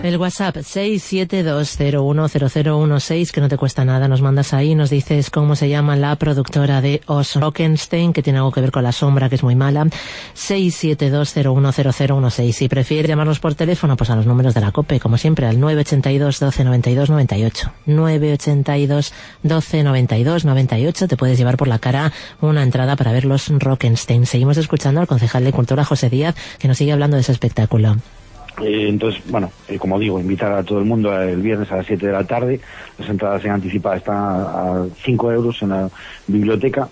El WhatsApp seis siete dos cero uno cero cero uno seis, que no te cuesta nada, nos mandas ahí, nos dices cómo se llama la productora de Os Rockenstein, que tiene algo que ver con La Sombra, que es muy mala. seis siete dos cero uno cero cero uno seis. Si prefieres llamarnos por teléfono, pues a los números de la COPE, como siempre, al nueve ocho dos, doce, noventa y dos, noventa y ocho. nueve ocho dos, doce, noventa y dos, noventa y ocho. Te puedes llevar por la cara una entrada para ver los Rockenstein. Seguimos escuchando al concejal de Cultura, José Díaz, que nos sigue hablando de ese espectáculo. Eh, entonces, bueno, eh, como digo, invitar a todo el mundo el viernes a las siete de la tarde. Las entradas en anticipada están a cinco euros en la biblioteca.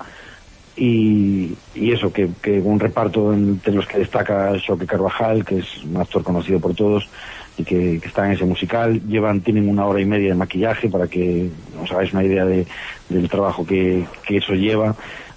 Y, y eso, que, que un reparto entre los que destaca Xoque Carvajal, que es un actor conocido por todos y que, que está en ese musical. Llevan, tienen una hora y media de maquillaje para que os hagáis una idea de, del trabajo que, que eso lleva.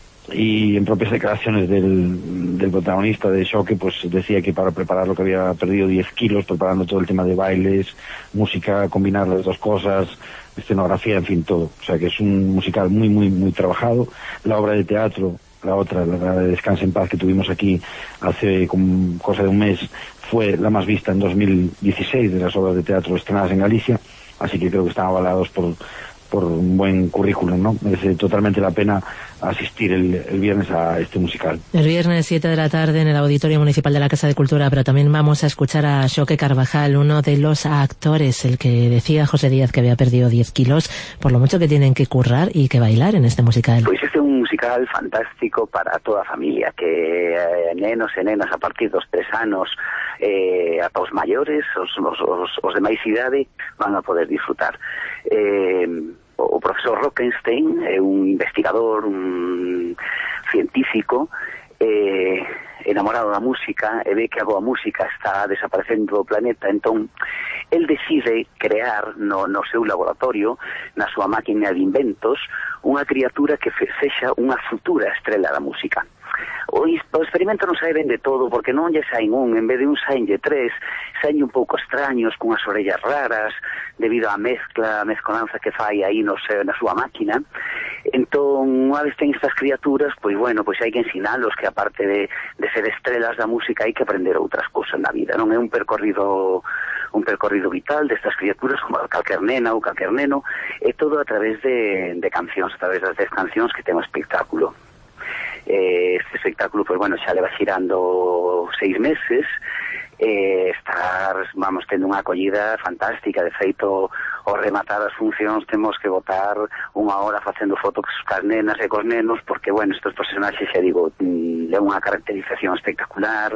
Y en propias declaraciones del, del protagonista de Xoque, pues decía que para prepararlo que había perdido diez kilos preparando todo el tema de bailes, música, combinar las dos cosas, escenografía, en fin, todo. O sea que es un musical muy, muy, muy trabajado. La obra de teatro, la otra, la de Descansa en Paz, que tuvimos aquí hace como cosa de un mes, fue la más vista en dos mil dieciséis de las obras de teatro estrenadas en Galicia, así que creo que están avalados por por un buen currículum, ¿no? Merece totalmente la pena asistir el, el viernes a este musical. El viernes siete de la tarde en el Auditorio Municipal de la Casa de Cultura, pero también vamos a escuchar a Xoque Carvajal, uno de los actores, el que decía José Díaz que había perdido diez kilos, por lo mucho que tienen que currar y que bailar en este musical. Pois este é un musical fantástico para toda a familia, que eh, nenos e nenas a partir dos tres anos eh, ata os maiores, os, os, os, os de máis idade, van a poder disfrutar. Eh, o profesor Rockenstein é un investigador, un científico, eh, enamorado da música, e ve que a boa música está desaparecendo do planeta, entón el decide crear no, no seu laboratorio, na súa máquina de inventos, unha criatura que sexa unha futura estrela da música. O, o experimento non sae ben de todo, porque non lle saen un, en vez de un saenlle tres, saen un pouco extraños, cunhas orellas raras, debido á mezcla, a mezcolanza que fai aí no seu, na súa máquina. Entón, unha vez ten estas criaturas, pois bueno, pois hai que ensinalos que aparte de, de ser estrelas da música hai que aprender outras cousas na vida, non é un percorrido un percorrido vital destas criaturas como calquer nena ou calquer neno, é todo a través de, de cancións, a través das dez cancións que ten o espectáculo. Eh, este espectáculo, pues bueno, xa leva xirando seis meses, eh, estar, vamos, tendo unha acollida fantástica. De feito, ao rematar as funcións temos que botar unha hora facendo fotos cas nenas e cos nenos, porque, bueno, estes personaxes, xa digo, é unha caracterización espectacular,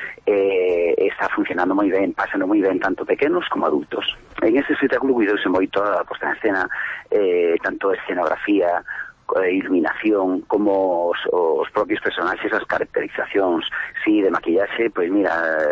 eh, está funcionando moi ben, pasando moi ben tanto pequenos como adultos. En este espectáculo cuidouse moito a posta en escena, eh, tanto a escenografía, iluminación, como os, os propios personaxes, as caracterizacións. Si, de maquillaxe, pois mira,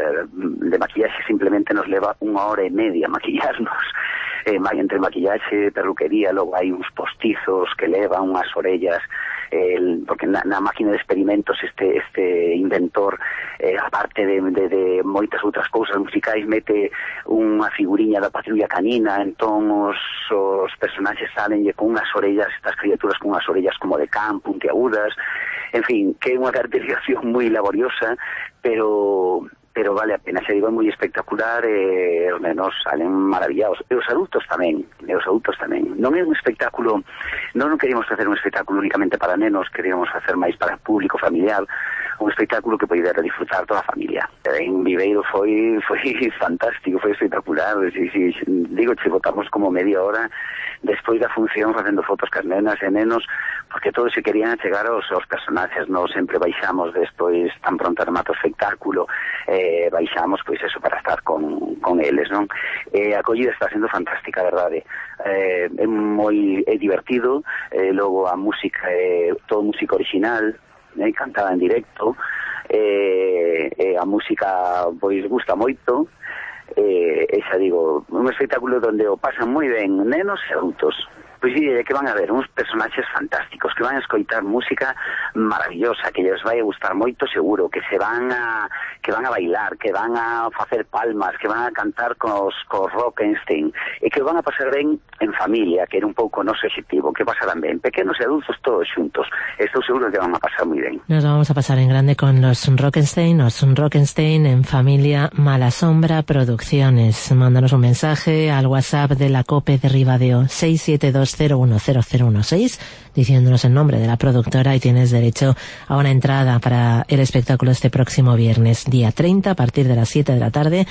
de maquillaxe simplemente nos leva unha hora e media maquillarnos, eh, entre maquillaxe, perruquería, logo hai uns postizos que levan unhas orellas, el, porque na, na máquina de experimentos este este inventor, eh, aparte de, de, de moitas outras cousas musicais, mete unha figuriña da patrulla canina, entón os, os personaxes salenlle con unhas orellas, estas criaturas con unhas orellas como de can, puntiagudas, en fin, que é unha caracterización moi laboriosa, pero pero vale a pena, xa digo, é moi espectacular, e os nenos salen maravillados, e os adultos tamén, e os adultos tamén. Non é un espectáculo, non, non queríamos facer un espectáculo únicamente para nenos, queríamos facer máis para público familiar, un espectáculo que poidera disfrutar toda a familia. En Viveiro foi foi fantástico, foi espectacular, si, si, digo, se botamos como media hora despois da función facendo fotos cas nenas e nenos, porque todos se querían chegar aos, aos personaxes, non sempre baixamos despois tan pronto remata o espectáculo, eh, baixamos pois eso para estar con, con eles, non? Eh, a acollida está sendo fantástica, a verdade. Eh, é moi é divertido, eh, logo a música é todo música original, eh, cantada en directo, eh, eh, a música pois gusta moito, eh, e xa digo, un espectáculo onde o pasan moi ben nenos e adultos. pois dille que van a ver uns personaxes fantásticos, que van a escoitar música maravillosa, que lles vai a gustar moito seguro, que se van a que van a bailar, que van a facer palmas, que van a cantar cos, cos Rockenstein, e que van a pasar ben en familia, que era un pouco o noso objetivo, que pasarán ben, pequenos e adultos todos xuntos. Estou seguro que van a pasar moi ben. Nos vamos a pasar en grande con los Rockenstein, los Rockenstein en familia Mala Sombra Producciones. Mándanos un mensaje al WhatsApp de la COPE de Ribadeo seis siete dos cero uno cero cero uno seis diciéndonos el nombre de la productora y tienes derecho a una entrada para el espectáculo este próximo viernes, día treinta, a partir de las siete de la tarde,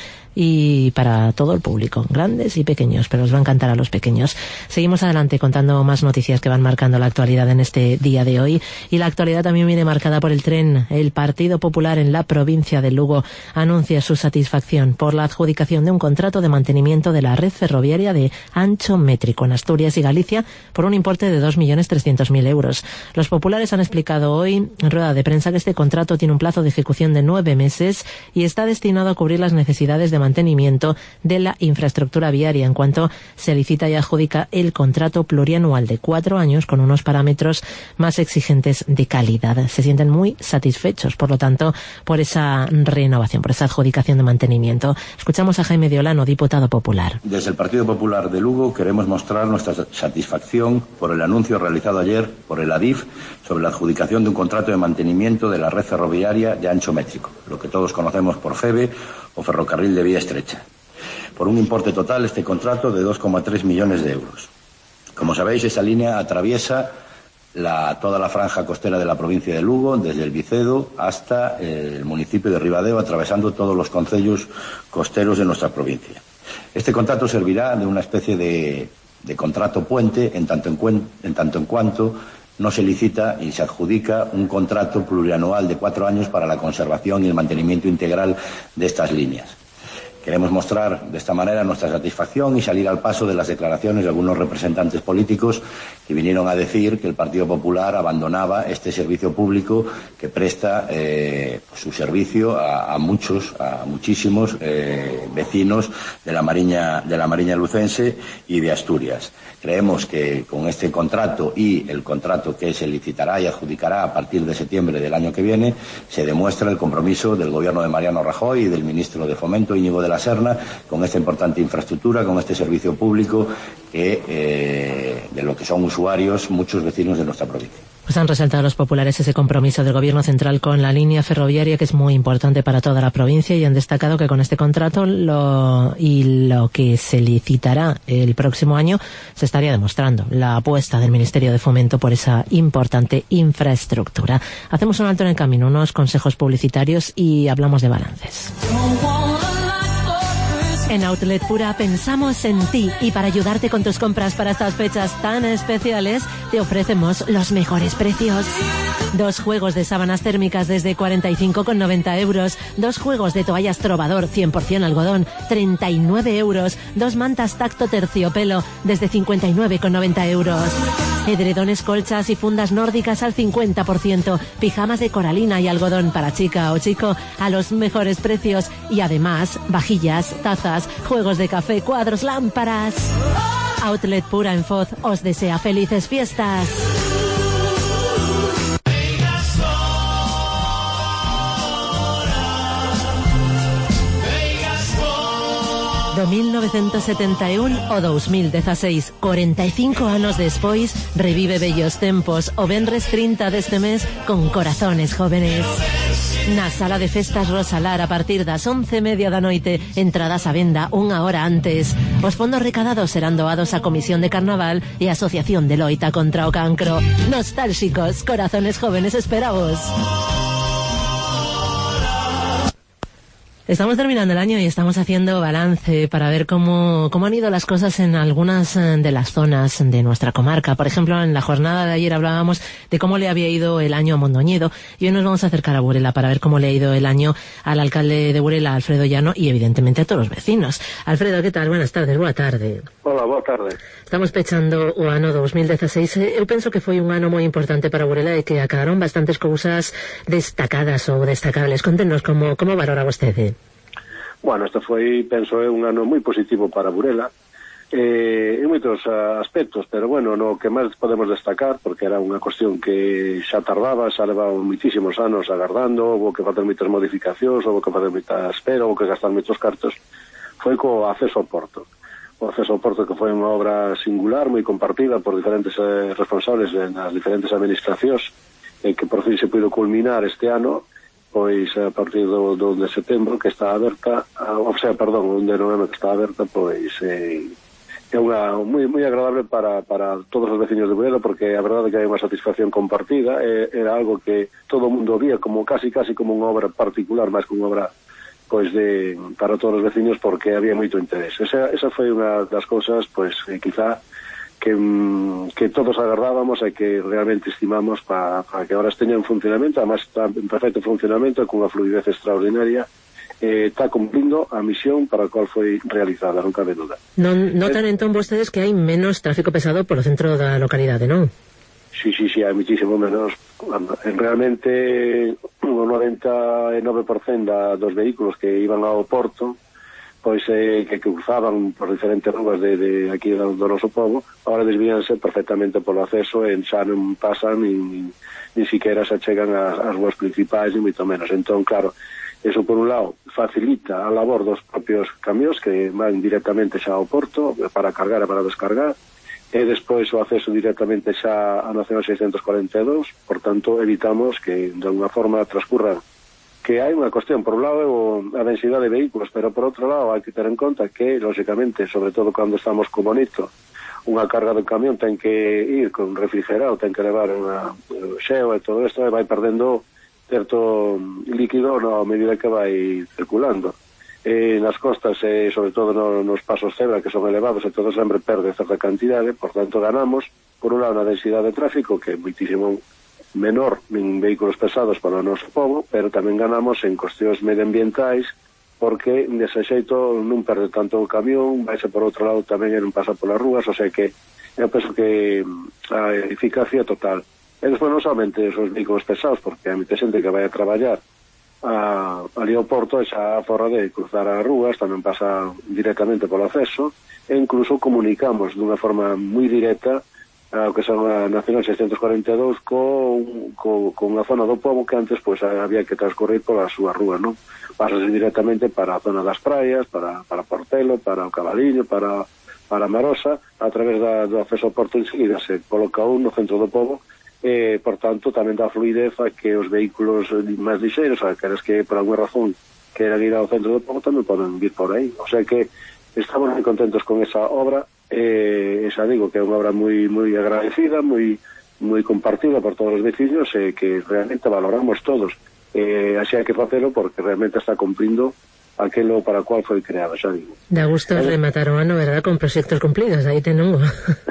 y para todo el público, grandes y pequeños, pero os va a encantar a los pequeños. Seguimos adelante contando más noticias que van marcando la actualidad en este día de hoy, y la actualidad también viene marcada por el tren. El Partido Popular en la provincia de Lugo anuncia su satisfacción por la adjudicación de un contrato de mantenimiento de la red ferroviaria de ancho métrico en Asturias y Galicia por un importe de dos millones trescientos mil euros. Los populares han explicado hoy en rueda de prensa que este contrato tiene un plazo de ejecución de nueve meses y está destinado a cubrir las necesidades de mantenimiento de la infraestructura viaria, en cuanto se licita y adjudica el contrato plurianual de cuatro años con unos parámetros más exigentes de calidad. Se sienten muy satisfechos, por lo tanto, por esa renovación, por esa adjudicación de mantenimiento. Escuchamos a Jaime Diolano, diputado popular. Desde el Partido Popular de Lugo queremos mostrar nuestra satisfacción por el anuncio realizado ayer por el ADIF sobre la adjudicación de un contrato de mantenimiento de la red ferroviaria de ancho métrico, lo que todos conocemos por FEVE o Ferrocarril de Vía Estrecha, por un importe total este contrato de dos coma tres millones de euros. Como sabéis, esa línea atraviesa la, toda la franja costera de la provincia de Lugo, desde el Vicedo hasta el municipio de Ribadeo, atravesando todos los concellos costeros de nuestra provincia. Este contrato servirá de una especie de, de contrato puente, en tanto en, cuen, en tanto en cuanto no se licita y se adjudica un contrato plurianual de cuatro años para la conservación y el mantenimiento integral de estas líneas. Queremos mostrar de esta manera nuestra satisfacción y salir al paso de las declaraciones de algunos representantes políticos que vinieron a decir que el Partido Popular abandonaba este servicio público que presta eh, su servicio a, a muchos, a muchísimos eh, vecinos de la Mariña, de la Mariña Lucense y de Asturias. Creemos que con este contrato y el contrato que se licitará y adjudicará a partir de septiembre del año que viene, se demuestra el compromiso del gobierno de Mariano Rajoy y del ministro de Fomento, Íñigo de la Serna, con esta importante infraestructura, con este servicio público que, eh, de lo que son usuarios muchos vecinos de nuestra provincia. Pues han resaltado los populares ese compromiso del Gobierno central con la línea ferroviaria, que es muy importante para toda la provincia, y han destacado que con este contrato lo, y lo que se licitará el próximo año se estaría demostrando la apuesta del Ministerio de Fomento por esa importante infraestructura. Hacemos un alto en el camino, unos consejos publicitarios y hablamos de balances. En Outlet Pura pensamos en ti, y para ayudarte con tus compras para estas fechas tan especiales te ofrecemos los mejores precios. Dos juegos de sábanas térmicas desde cuarenta y cinco con noventa euros, dos juegos de toallas Trovador cien por ciento algodón treinta y nueve euros, dos mantas Tacto Terciopelo desde cincuenta y nueve con noventa euros. Edredones, colchas y fundas nórdicas al cincuenta por ciento, pijamas de coralina y algodón para chica o chico a los mejores precios, y además vajillas, tazas, juegos de café, cuadros, lámparas. Outlet Pura en Foz os desea felices fiestas. Do mil novecientos setenta e un o dos mil dieciséis, cuarenta y cinco anos despois, revive bellos tempos o venres trinta deste mes con Corazones Jóvenes. Na sala de festas Rosalar, a partir das once e media da noite, entradas a venda unha hora antes. Os fondos recadados serán doados á Comisión de Carnaval e á Asociación de Loita contra o Cancro. Nostálxicos, Corazones Jóvenes, esperaos. Estamos terminando el año y estamos haciendo balance para ver cómo, cómo han ido las cosas en algunas de las zonas de nuestra comarca. Por ejemplo, en la jornada de ayer hablábamos de cómo le había ido el año a Mondoñedo, y hoy nos vamos a acercar a Burela para ver cómo le ha ido el año al alcalde de Burela, Alfredo Llano, y evidentemente a todos los vecinos. Alfredo, ¿qué tal? Buenas tardes, boa tarde. Hola, boa tarde. Estamos pechando o ano dos mil dieciséis. Eu penso que foi un ano moi importante para Burela e que acabaron bastantes cousas destacadas ou destacables. Contenos como, como valora vostede. Bueno, este foi, penso, é un ano moi positivo para Burela. eh, en moitos aspectos, pero bueno, no que máis podemos destacar, porque era unha cuestión que xa tardaba, xa levaba muitísimos anos agardando, houve que facer moitas modificacións, houve que facer moita espera, houve que gastar moitos cartos, foi co acceso ao porto. O acceso ao porto, que foi unha obra singular, moi compartida por diferentes eh, responsables nas diferentes administracións, e que por fin se puido culminar este ano, pois a partir do, do de setembro, que está aberta, ou sea, perdón, o de novembro que está aberta, pois eh, é unha moi moi agradable para, para todos os veciños de Burela, porque a verdade é que hai unha satisfacción compartida, e, era algo que todo o mundo vía como casi casi como unha obra particular, máis que unha obra pois de para todos os veciños, porque había moito interés. Esa, esa foi unha das cousas, pois, eh, quizá que, que todos agardábamos e que realmente estimamos para pa que ahora esteña en funcionamento, además está en perfecto funcionamento, con unha fluidez extraordinaria, eh, está cumplindo a misión para a cual foi realizada, non cabe duda. Non notan entón vostedes que hai menos tráfico pesado polo centro da localidade, non? Sí, sí, sí, hai muchísimo menos. Realmente o noventa e nove por cento da, dos vehículos que iban ao porto, pois eh, que cruzaban por diferentes ruas de, de aquí do, do noso povo, agora desvíanse perfectamente polo acceso e xa non pasan nin, nin siquiera se chegan ás, ás ruas principais, ni moito menos. Entón, claro, eso por un lado facilita a labor dos propios camións que van directamente xa ao porto para cargar e para descargar, e despois o acceso directamente xa a Nacional seiscentos cuarenta e dous, por tanto evitamos que de alguna forma transcurran, que hai unha cuestión, por un lado a densidade de vehículos, pero por outro lado hai que ter en conta que, lógicamente, sobre todo cando estamos con bonito, unha carga de camión ten que ir con refrigerado, ten que levar unha xeo e todo isto, e vai perdendo certo líquido na medida que vai circulando. Eh, nas costas, eh, sobre todo no, nos pasos cebra, que son elevados, e todo sempre perde certa cantidade, por tanto ganamos, por un lado, na densidade de tráfico, que é muitísimo menor en vehículos pesados para o noso povo, pero tamén ganamos en cuestións medioambientais, porque dese xeito non perde tanto o camión, vaise por outro lado tamén e non pasa polas rúas, o sea que eu penso que a eficacia total. E despois non somente os vehículos pesados, porque hai moita xente que vai a traballar a, ali ao porto e xa fora de cruzar as rúas, tamén pasa directamente polo acceso, e incluso comunicamos dunha forma moi directa ao que son a Nacional seiscentos cuarenta e dous con, con, con a zona do pobo que antes pois había que transcorrer pola súa rúa, non? Pasase directamente para a zona das praias, para, para Portelo, para o Cabaliño, para, para Marosa, a través da, do acceso ao porto enseguida se coloca un no centro do pobo, e, por tanto, tamén dá fluidez a que os vehículos máis lixeiros, aqueles que, por alguna razón, queran ir ao centro do pobo, tamén poden vir por aí. O sea que estamos moi contentos con esa obra, e xa digo que é unha obra moi moi agradecida, moi moi compartida por todos os veciños, e que realmente valoramos todos. E así hai que facelo porque realmente está cumplindo aquilo para o cual foi creado, xa digo. Da gusto eh, rematar o ano, verdad, con proxectos cumplidos, aí tenemos.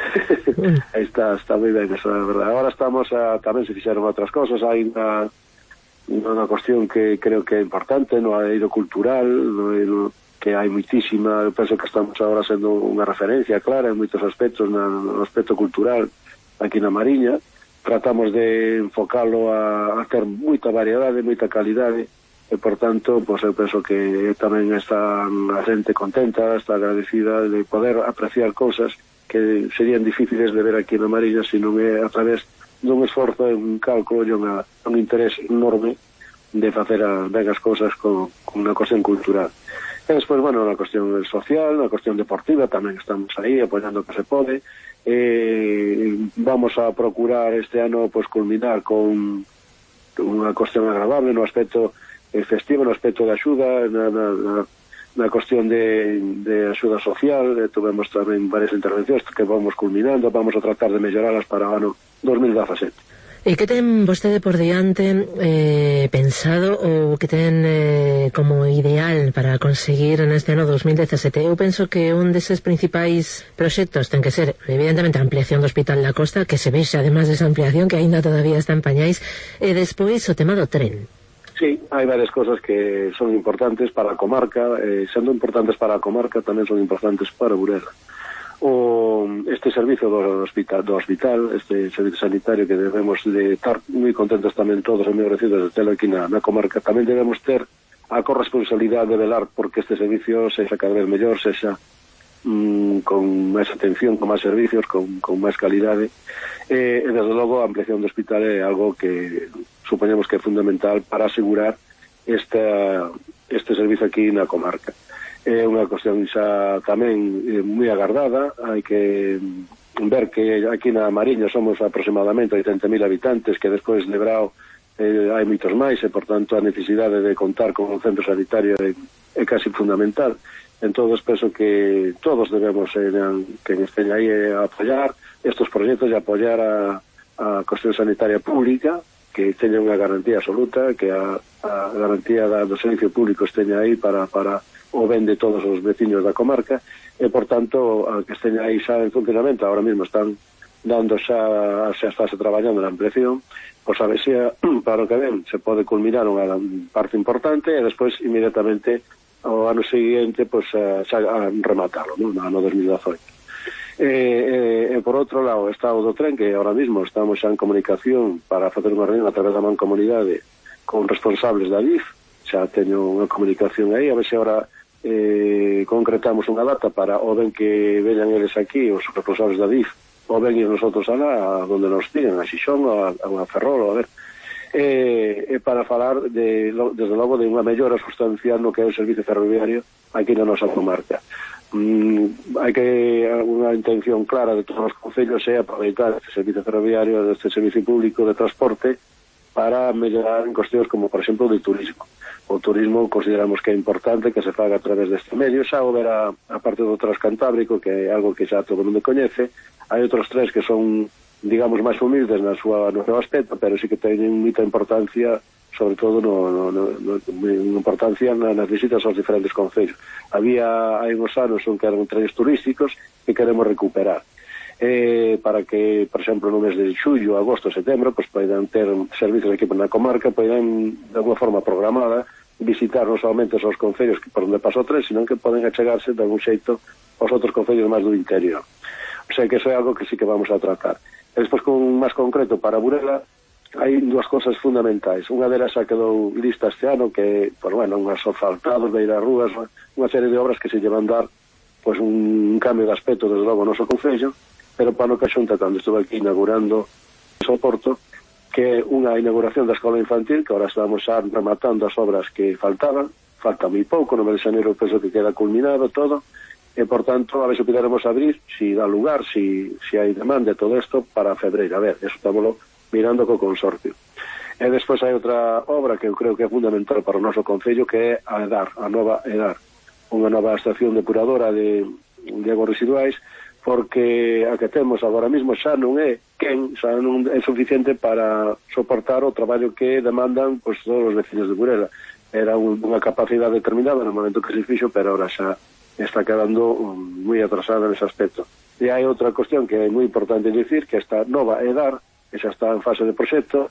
Aí está, está moi ben, esa é verdade. Agora estamos a, tamén se fixeron outras cosas, hai unha unha cuestión que creo que é importante no eido cultural, no eido, que hai muitísima, eu penso que estamos agora sendo unha referencia clara en moitos aspectos, na, no aspecto cultural aquí na Mariña. Tratamos de enfocalo a, a ter moita variedade, moita calidade, e por tanto, pois eu penso que tamén está a xente contenta, está agradecida de poder apreciar cousas que serían difíciles de ver aquí na Mariña se non é a través dun esforzo, un cálculo e unha, un interés enorme de facer a, ben as cousas con, con unha cuestión cultural. E despois, bueno, na cuestión social, na cuestión deportiva, tamén estamos aí apoiando que se pode. Eh, vamos a procurar este ano pois culminar con unha cuestión agradable no aspecto eh, festivo, no aspecto de axuda, na, na, na, na cuestión de, de axuda social. Eh, tuvemos tamén varias intervencións que vamos culminando, vamos a tratar de melloralas para o ano dos mil dezasete. E que ten vostede por diante eh, pensado ou que ten eh, como ideal para conseguir neste ano dos mil dezasete? Eu penso que un deses principais proxectos ten que ser, evidentemente, a ampliación do Hospital da Costa, que se vexe, además desa ampliación, que aínda todavía está en pañais, e despois o tema do tren. Sí, hai varias cosas que son importantes para a comarca, eh, sendo importantes para a comarca, tamén son importantes para Burela. O, este servizo do hospital, do hospital, este servizo sanitario que debemos de estar moi contentos tamén todos e moi agradecidos de telo aquí na, na comarca, tamén debemos ter a corresponsabilidade de velar porque este servicio sexa cada vez mellor, sexa mm, con máis atención, con máis servicios, con, con máis calidade, e, e desde logo a ampliación do hospital é algo que supoñemos que é fundamental para asegurar esta, este servizo aquí na comarca. É unha cuestión xa tamén eh, moi agardada. Hai que ver que aquí na Mariña somos aproximadamente oitenta mil habitantes, que despois de Brao eh, hai moitos máis, e por tanto a necesidade de contar con un centro sanitario é, é casi fundamental. Entón, penso que todos debemos, eh, que estén aí, eh, a apoiar estes proxectos e apoiar a, a cuestión sanitaria pública, que teña unha garantía absoluta, que a, a garantía da, do servicio público esteña aí para, para o ben de todos os veciños da comarca, e, por tanto, a que esteña aí xa en funcionamento. Ahora mesmo están dando xa, xa estáse traballando na ampliación, pois a ver se para o que ven se pode culminar unha parte importante e despois, inmediatamente, o ano seguinte, pois, uh, xa a rematarlo, no, no ano dos mil dezoito. E, e, e por outro lado, está o do tren, que ahora mismo estamos xa en comunicación para facer unha reunión a través da mancomunidade con responsables da D I F. Xa teño unha comunicación aí, a ver se agora eh, concretamos unha data para o ben que veñan eles aquí, os responsables da D I F, o ben ir nosotros alá, a donde nos digan, a Xixón, a, a Ferrol, a ver. E, e para falar de, desde logo de unha mellora sustancial no que é o servicio ferroviario aquí na nosa comarca. Mm, hai que unha intención clara de todos os concellos é aproveitar este servicio ferroviario, este servicio público de transporte, para mellorar en cuestións como, por exemplo, de turismo. O turismo consideramos que é importante que se faga a través deste medio. Xa o ver a, a parte do Transcantábrico, que é algo que xa todo o mundo coñece. Hai outros tres que son, digamos, máis humildes na súa, no seu aspecto, pero sí que teñen moita importancia, sobre todo no, no, no, no, importancia nas visitas aos diferentes concellos. Había hai uns anos un que eran trenes turísticos que queremos recuperar, eh, para que, por exemplo, no mes de xullo, agosto, setembro, pues, poidan ter servicios aquí na comarca, poidan de alguma forma programada visitar non somente os concellos que por onde pasou o tren, sino que poden achegarse de algún xeito aos outros concellos máis do interior. O sea que eso é algo que sí que vamos a tratar. E despois, con máis concreto, para Burela, hai dúas cosas fundamentais. Unha delas xa quedou lista este ano, que, pues, bueno, unhas asfaltados, beiras rúas, unha serie de obras que se llevan dar, pues, un cambio de aspecto, desde logo, no noso concello, pero para o que a Xunta, cando estuve aquí inaugurando Soporto, que é unha inauguración da escola infantil, que ahora estamos xa rematando as obras que faltaban, falta moi pouco, no mes de xaneiro penso que queda culminado todo, e, por tanto, a ver se puderemos abrir, si dá lugar, si, si hai demanda, todo isto, para febreiro. A ver, eso estámoslo mirando co consorcio. E despois hai outra obra que eu creo que é fundamental para o noso concello, que é a EDAR, a nova EDAR, unha nova estación depuradora de, de aguas residuais, porque a que temos agora mesmo xa non é quen, xa non é suficiente para soportar o traballo que demandan, pois, todos os vecinos de Burela. Era un, unha capacidade determinada no momento que se fixo, pero ahora xa está quedando um, moi atrasada nese aspecto. E hai outra cuestión que é moi importante dicir, que esta nova EDAR, que xa está en fase de proxecto,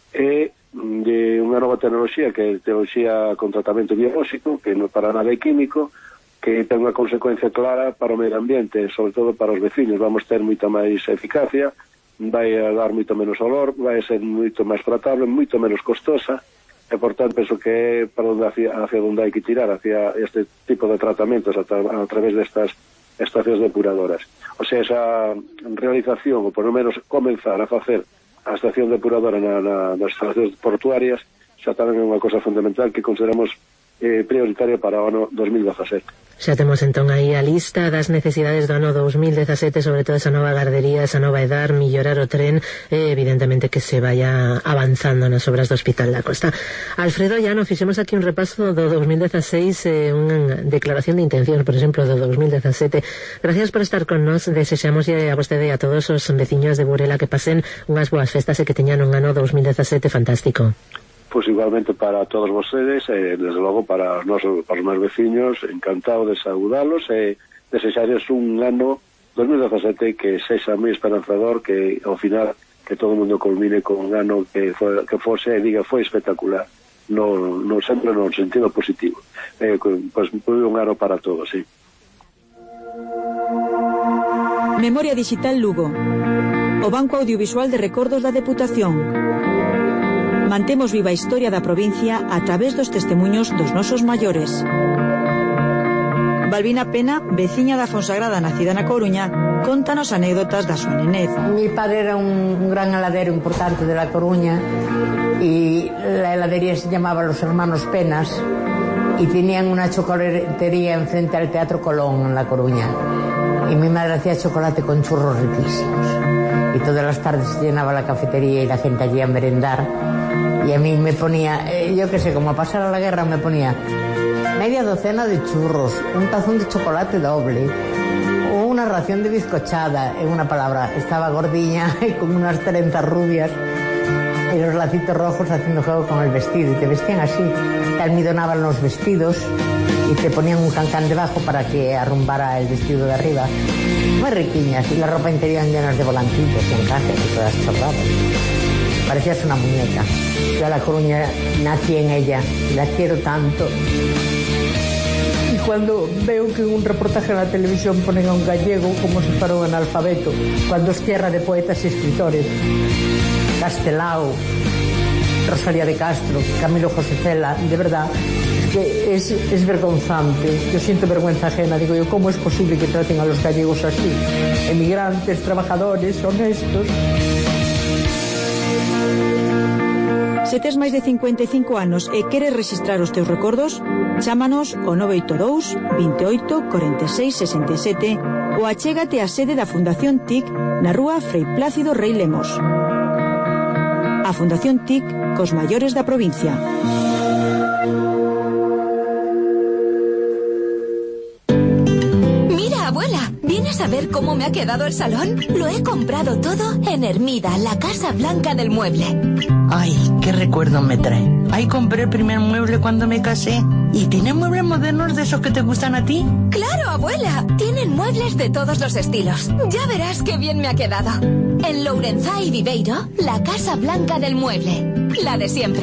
é de unha nova tecnoloxía, que é tecnoloxía con tratamento biolóxico, que non é para nada químico, que ten unha consecuencia clara para o medio ambiente, sobre todo para os veciños. Vamos ter moita máis eficacia, vai a dar moito menos olor, vai a ser moito máis tratable, moito menos costosa, e, por tanto, penso que é para onde hacia, hacia onde hai que tirar, hacia este tipo de tratamentos a, tra a través destas estacións depuradoras. O sea, esa realización, ou por lo menos comenzar a facer a estación depuradora na, na, nas estacións portuarias, xa tamén é unha cosa fundamental que consideramos eh, prioritaria para o ano dos mil dezasete. Xa temos entón aí a lista das necesidades do ano dos mil dezasete, sobre todo esa nova gardería, esa nova EDAR, millorar o tren, e evidentemente que se vaya avanzando nas obras do Hospital da Costa. Alfredo, ya non fixemos aquí un repaso do dos mil dezaseis, eh, unha declaración de intención, por exemplo, do dos mil dezasete. Gracias por estar con nos, desexamos a vostede e a todos os veciños de Burela que pasen unhas boas festas e que teñan un ano dos mil dezasete fantástico. Pois igualmente para todos vostedes, e desde logo para os nosos, para os meus veciños, encantado de saudalos e desexarles un ano dos mil dezasete que sexa moi esperanzador, que ao final que todo o mundo culmine con un ano que, foi, que fose e diga foi espectacular, no, no sempre no sentido positivo. Eh, pois foi un ano para todos, sí. Memoria Digital Lugo, o Banco Audiovisual de Recordos da Deputación. Mantemos viva a historia da provincia a través dos testemuños dos nosos maiores. Balbina Pena, veciña da Fonsagrada nacida na Coruña, contanos anécdotas da súa nenez. Mi padre era un, un gran heladero importante de La Coruña y la heladería se llamaba Los Hermanos Penas y tenían una chocolatería enfrente al Teatro Colón en La Coruña y mi madre hacía chocolate con churros riquísimos y todas las tardes se llenaba la cafetería y la gente allí a merendar y a mí me ponía, eh, yo qué sé, como a pasar a la guerra me ponía media docena de churros, un tazón de chocolate doble, una ración de bizcochada, en una palabra, estaba gordiña con unas treintas rubias y los lacitos rojos haciendo juego con el vestido y te vestían así, te almidonaban los vestidos y te ponían un cancán debajo para que arrumbara el vestido de arriba, muy riquiñas, y la ropa interior llenas de volantitos y encajes y todas chorradas. Parecías una muñeca. Yo a La Coruña nací en ella y la quiero tanto. Y cuando veo que en un reportaje en la televisión ponen a un gallego como si fuera un analfabeto, cuando es tierra de poetas y escritores, Castelao, Rosalía de Castro, Camilo José Cela, de verdad, que es, es vergonzante. Yo siento vergüenza ajena, digo yo, ¿cómo es posible que traten a los gallegos así? Emigrantes, trabajadores, honestos. Se tes máis de cincuenta e cinco anos e queres registrar os teus recordos, chámanos ao nove oito dous, veintiocho, cuarenta y seis, sesenta y siete ou achégate á sede da Fundación T I C na rúa Frei Plácido Rei Lemos. A Fundación T I C cos maiores da provincia. Mira, abuela, ¿vienes a ver cómo me ha quedado el salón? Lo he comprado todo en Hermida, la Casa Blanca del Mueble. Ay, qué recuerdo me trae. Ahí compré el primer mueble cuando me casé. ¿Y tienen muebles modernos de esos que te gustan a ti? ¡Claro, abuela! Tienen muebles de todos los estilos. Ya verás qué bien me ha quedado. En Lourenzá y Viveiro, la Casa Blanca del Mueble. La de siempre.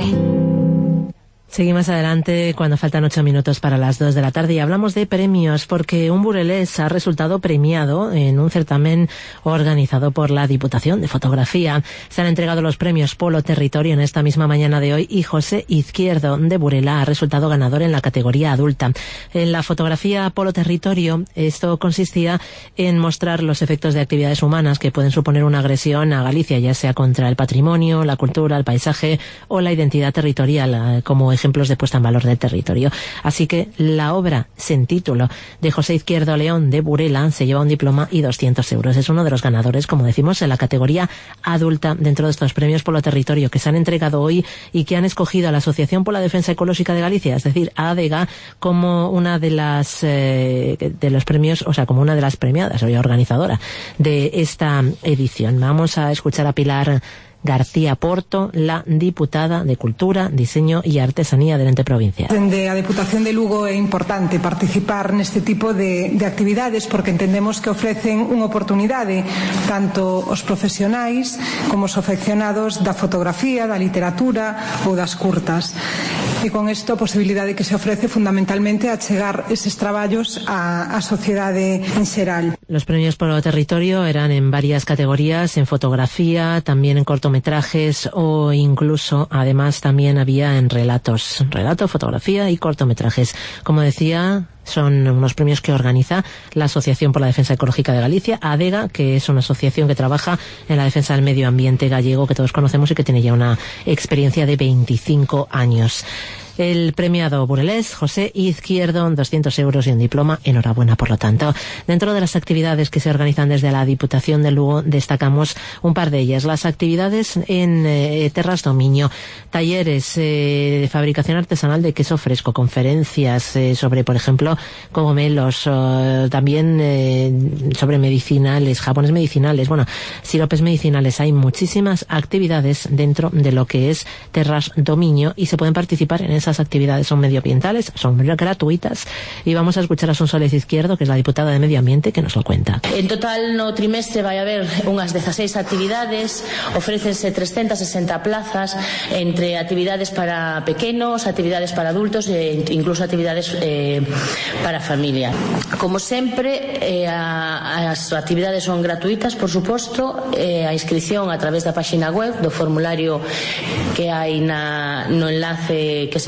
Seguimos adelante cuando faltan ocho minutos para las dos de la tarde y hablamos de premios porque un burelés ha resultado premiado en un certamen organizado por la Diputación de Fotografía. Se han entregado los premios Polo Territorio en esta misma mañana de hoy y José Izquierdo de Burela ha resultado ganador en la categoría adulta. En la fotografía Polo Territorio esto consistía en mostrar los efectos de actividades humanas que pueden suponer una agresión a Galicia, ya sea contra el patrimonio, la cultura, el paisaje o la identidad territorial, como ejemplos de puesta en valor del territorio. Así que la obra sin título de José Izquierdo León de Burela se lleva un diploma y doscientos euros. Es uno de los ganadores, como decimos, en la categoría adulta dentro de estos premios Polo Territorio que se han entregado hoy y que han escogido a la Asociación por la Defensa Ecológica de Galicia, es decir, a ADEGA, como una de las eh, de los premios, o sea, como una de las premiadas o organizadora de esta edición. Vamos a escuchar a Pilar García Porto, la diputada de Cultura, Diseño e Artesanía del ente provincia. Dende a Deputación de Lugo é importante participar neste tipo de, de actividades porque entendemos que ofrecen unha oportunidade tanto os profesionais como os afeccionados da fotografía, da literatura ou das curtas. E con isto a posibilidade que se ofrece fundamentalmente a chegar eses traballos á, á sociedade en xeral. Los premios por el territorio eran en varias categorías, en fotografía, también en cortometrajes o incluso, además, también había en relatos, relato, fotografía y cortometrajes. Como decía, son unos premios que organiza la Asociación por la Defensa Ecológica de Galicia, ADEGA, que es una asociación que trabaja en la defensa del medio ambiente gallego que todos conocemos y que tiene ya una experiencia de veinticinco años. El premiado burelés, José Izquierdo, doscientos euros y un diploma. Enhorabuena, por lo tanto. Dentro de las actividades que se organizan desde la Diputación de Lugo, destacamos un par de ellas. Las actividades en eh, Terras Domiño, talleres eh, de fabricación artesanal de queso fresco, conferencias eh, sobre, por ejemplo, cogomelos, eh, también eh, sobre medicinales, jabones medicinales, bueno, siropes medicinales. Hay muchísimas actividades dentro de lo que es Terras Domiño y se pueden participar en esas actividades. Son medioambientales, son gratuitas y vamos a escuchar a Sonsoles Izquierdo, que es la diputada de Medio Ambiente, que nos lo cuenta. En total no trimestre vai haber unhas dieciséis actividades, ofrécense trescientas sesenta plazas entre actividades para pequenos, actividades para adultos e incluso actividades eh, para familia. Como sempre, eh, a, as actividades son gratuitas, por suposto, eh, a inscripción a través da página web, do formulario que hai na, no enlace que se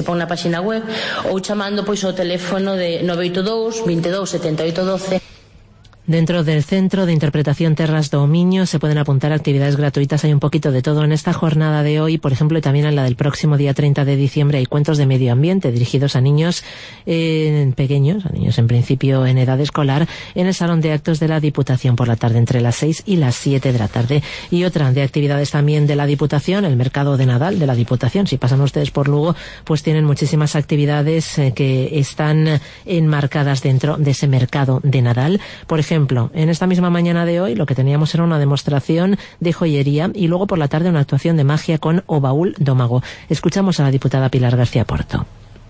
pon na páxina web, ou chamando pois o teléfono de nove oito dous, veintidós, setenta y ocho, doce. Dentro del Centro de Interpretación Terras do Miño se pueden apuntar actividades gratuitas. Hay un poquito de todo en esta jornada de hoy, por ejemplo, y también en la del próximo día treinta de diciembre hay cuentos de medio ambiente dirigidos a niños eh, pequeños, a niños en principio en edad escolar, en el Salón de Actos de la Diputación por la tarde entre las seis y las siete de la tarde. Y otra de actividades también de la Diputación, el Mercado de Nadal de la Diputación. Si pasan ustedes por Lugo, pues tienen muchísimas actividades eh, que están enmarcadas dentro de ese Mercado de Nadal. Por ejemplo, en esta misma mañana de hoy lo que teníamos era una demostración de joyería y luego por la tarde una actuación de magia con O Baúl do Mago. Escuchamos a la diputada Pilar García Porto.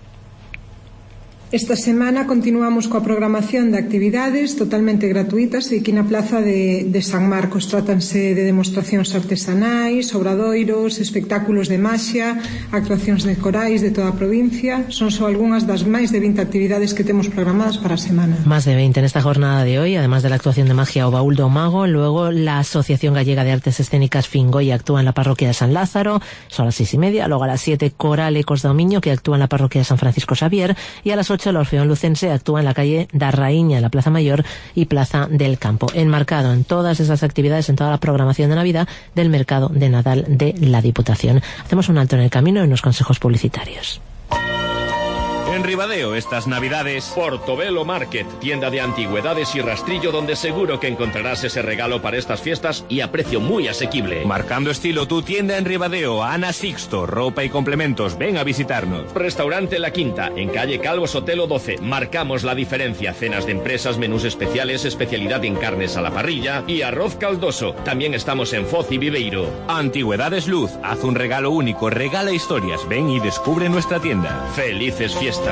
Esta semana continuamos coa programación de actividades totalmente gratuitas e aquí na Plaza de, de San Marcos. Trátanse de demostracións artesanais, obradoiros, espectáculos de maxia, actuacións de corais de toda a provincia. Son só algunhas das máis de vinte actividades que temos programadas para a semana. Más de veinte en esta jornada de hoy, además de la actuación de magia O Baúl do Mago. Luego la Asociación Gallega de Artes Escénicas Fingoy actúa en la parroquia de San Lázaro, son a las seis y media. Luego a las siete Coral Ecos do Miño, que actúa en la parroquia de San Francisco Xavier, y a las ocho el Orfeón Lucense actúa en la calle da Raíña, la Plaza Mayor y Plaza del Campo. Enmarcado en todas esas actividades, en toda la programación de Navidad del Mercado de Nadal de la Diputación. Hacemos un alto en el camino en los consejos publicitarios. En Ribadeo estas Navidades, Portobelo Market, tienda de antigüedades y rastrillo donde seguro que encontrarás ese regalo para estas fiestas y a precio muy asequible. Marcando estilo tu tienda en Ribadeo, Ana Sixto, ropa y complementos, ven a visitarnos. Restaurante La Quinta, en calle Calvo Sotelo doce, marcamos la diferencia, cenas de empresas, menús especiales, especialidad en carnes a la parrilla y arroz caldoso. También estamos en Foz y Viveiro. Antigüedades Luz, haz un regalo único, regala historias, ven y descubre nuestra tienda. Felices fiestas.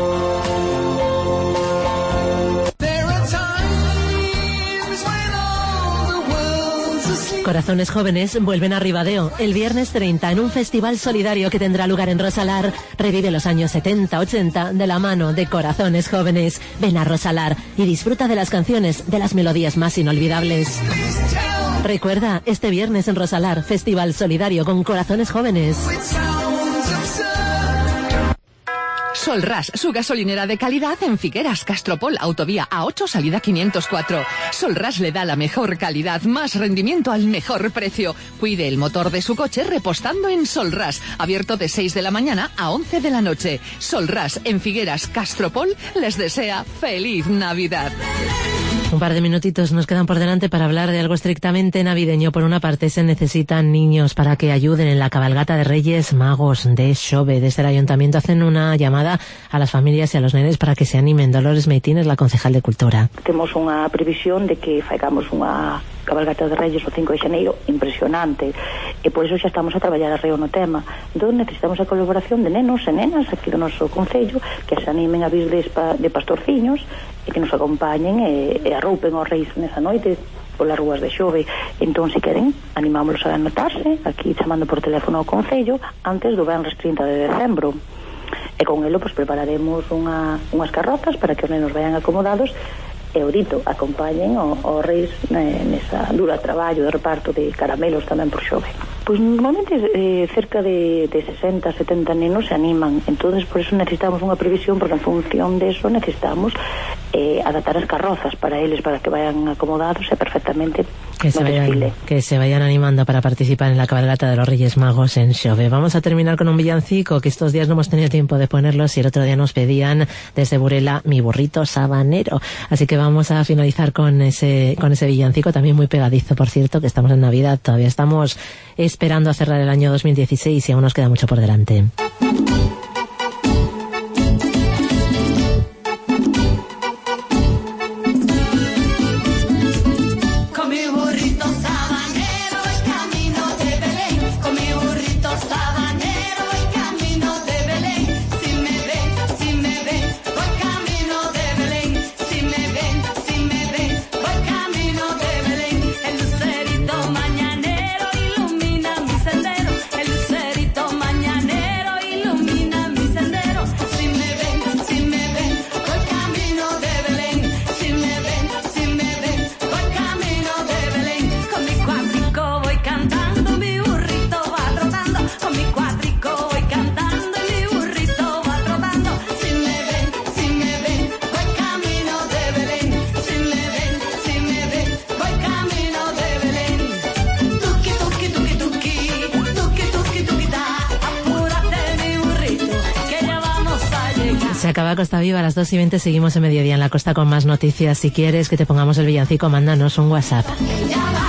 Corazones Jóvenes vuelven a Ribadeo el viernes treinta en un festival solidario que tendrá lugar en Rosalar. Revive los años setenta ochenta de la mano de Corazones Jóvenes. Ven a Rosalar y disfruta de las canciones, de las melodías más inolvidables. Recuerda, este viernes en Rosalar, festival solidario con Corazones Jóvenes. Solras, su gasolinera de calidad en Figueras, Castropol, autovía A ocho, salida quinientos cuatro. Solras le da la mejor calidad, más rendimiento al mejor precio. Cuide el motor de su coche repostando en Solras, abierto de seis de la mañana a once de la noche. Solras, en Figueras, Castropol, les desea feliz Navidad. Un par de minutitos nos quedan por delante para hablar de algo estrictamente navideño. Por una parte, se necesitan niños para que ayuden en la cabalgata de Reyes Magos de Xove. Desde el Ayuntamiento hacen una llamada a las familias y a los nenes para que se animen. Dolores Meitines, la concejal de Cultura. Temos unha previsión de que faigamos unha cabalgata de Reyes o cinco de xaneiro impresionante e por iso xa estamos a traballar arreo no tema. Entón necesitamos a colaboración de nenos e nenas aquí do noso concello que se animen a vir de, de pastorciños e que nos acompañen e, e arroupen aos reis nesa noite polas rúas de Xove. Entón, se queren, animámoslos a anotarse aquí chamando por teléfono ao concello antes do venres trinta de decembro. E con elo, pues, prepararemos unha, unhas carrozas para que os nenos vayan acomodados e o dito acompañen os reis nesa dura traballo de reparto de caramelos tamén por Xove. Pois normalmente eh, cerca de, de sesenta, setenta nenos se animan, entonces por eso necesitamos unha previsión, porque en función de eso necesitamos eh, adaptar as carrozas para eles, para que vayan acomodados e perfectamente que se, vayan, que se vayan animando para participar en la cabalgata de los Reyes Magos en Xove. Vamos a terminar con un villancico que estos días no hemos tenido tiempo de ponerlos y el otro día nos pedían desde Burela Mi Burrito Sabanero, así que vamos a finalizar con ese con ese villancico también muy pegadizo, por cierto, que estamos en Navidad, todavía estamos esperando a cerrar el año dos mil dieciséis y aún nos queda mucho por delante. Se acaba Costa Viva a las dos y veinte. Seguimos en Mediodía en la Costa con más noticias. Si quieres que te pongamos el villancico, mándanos un WhatsApp.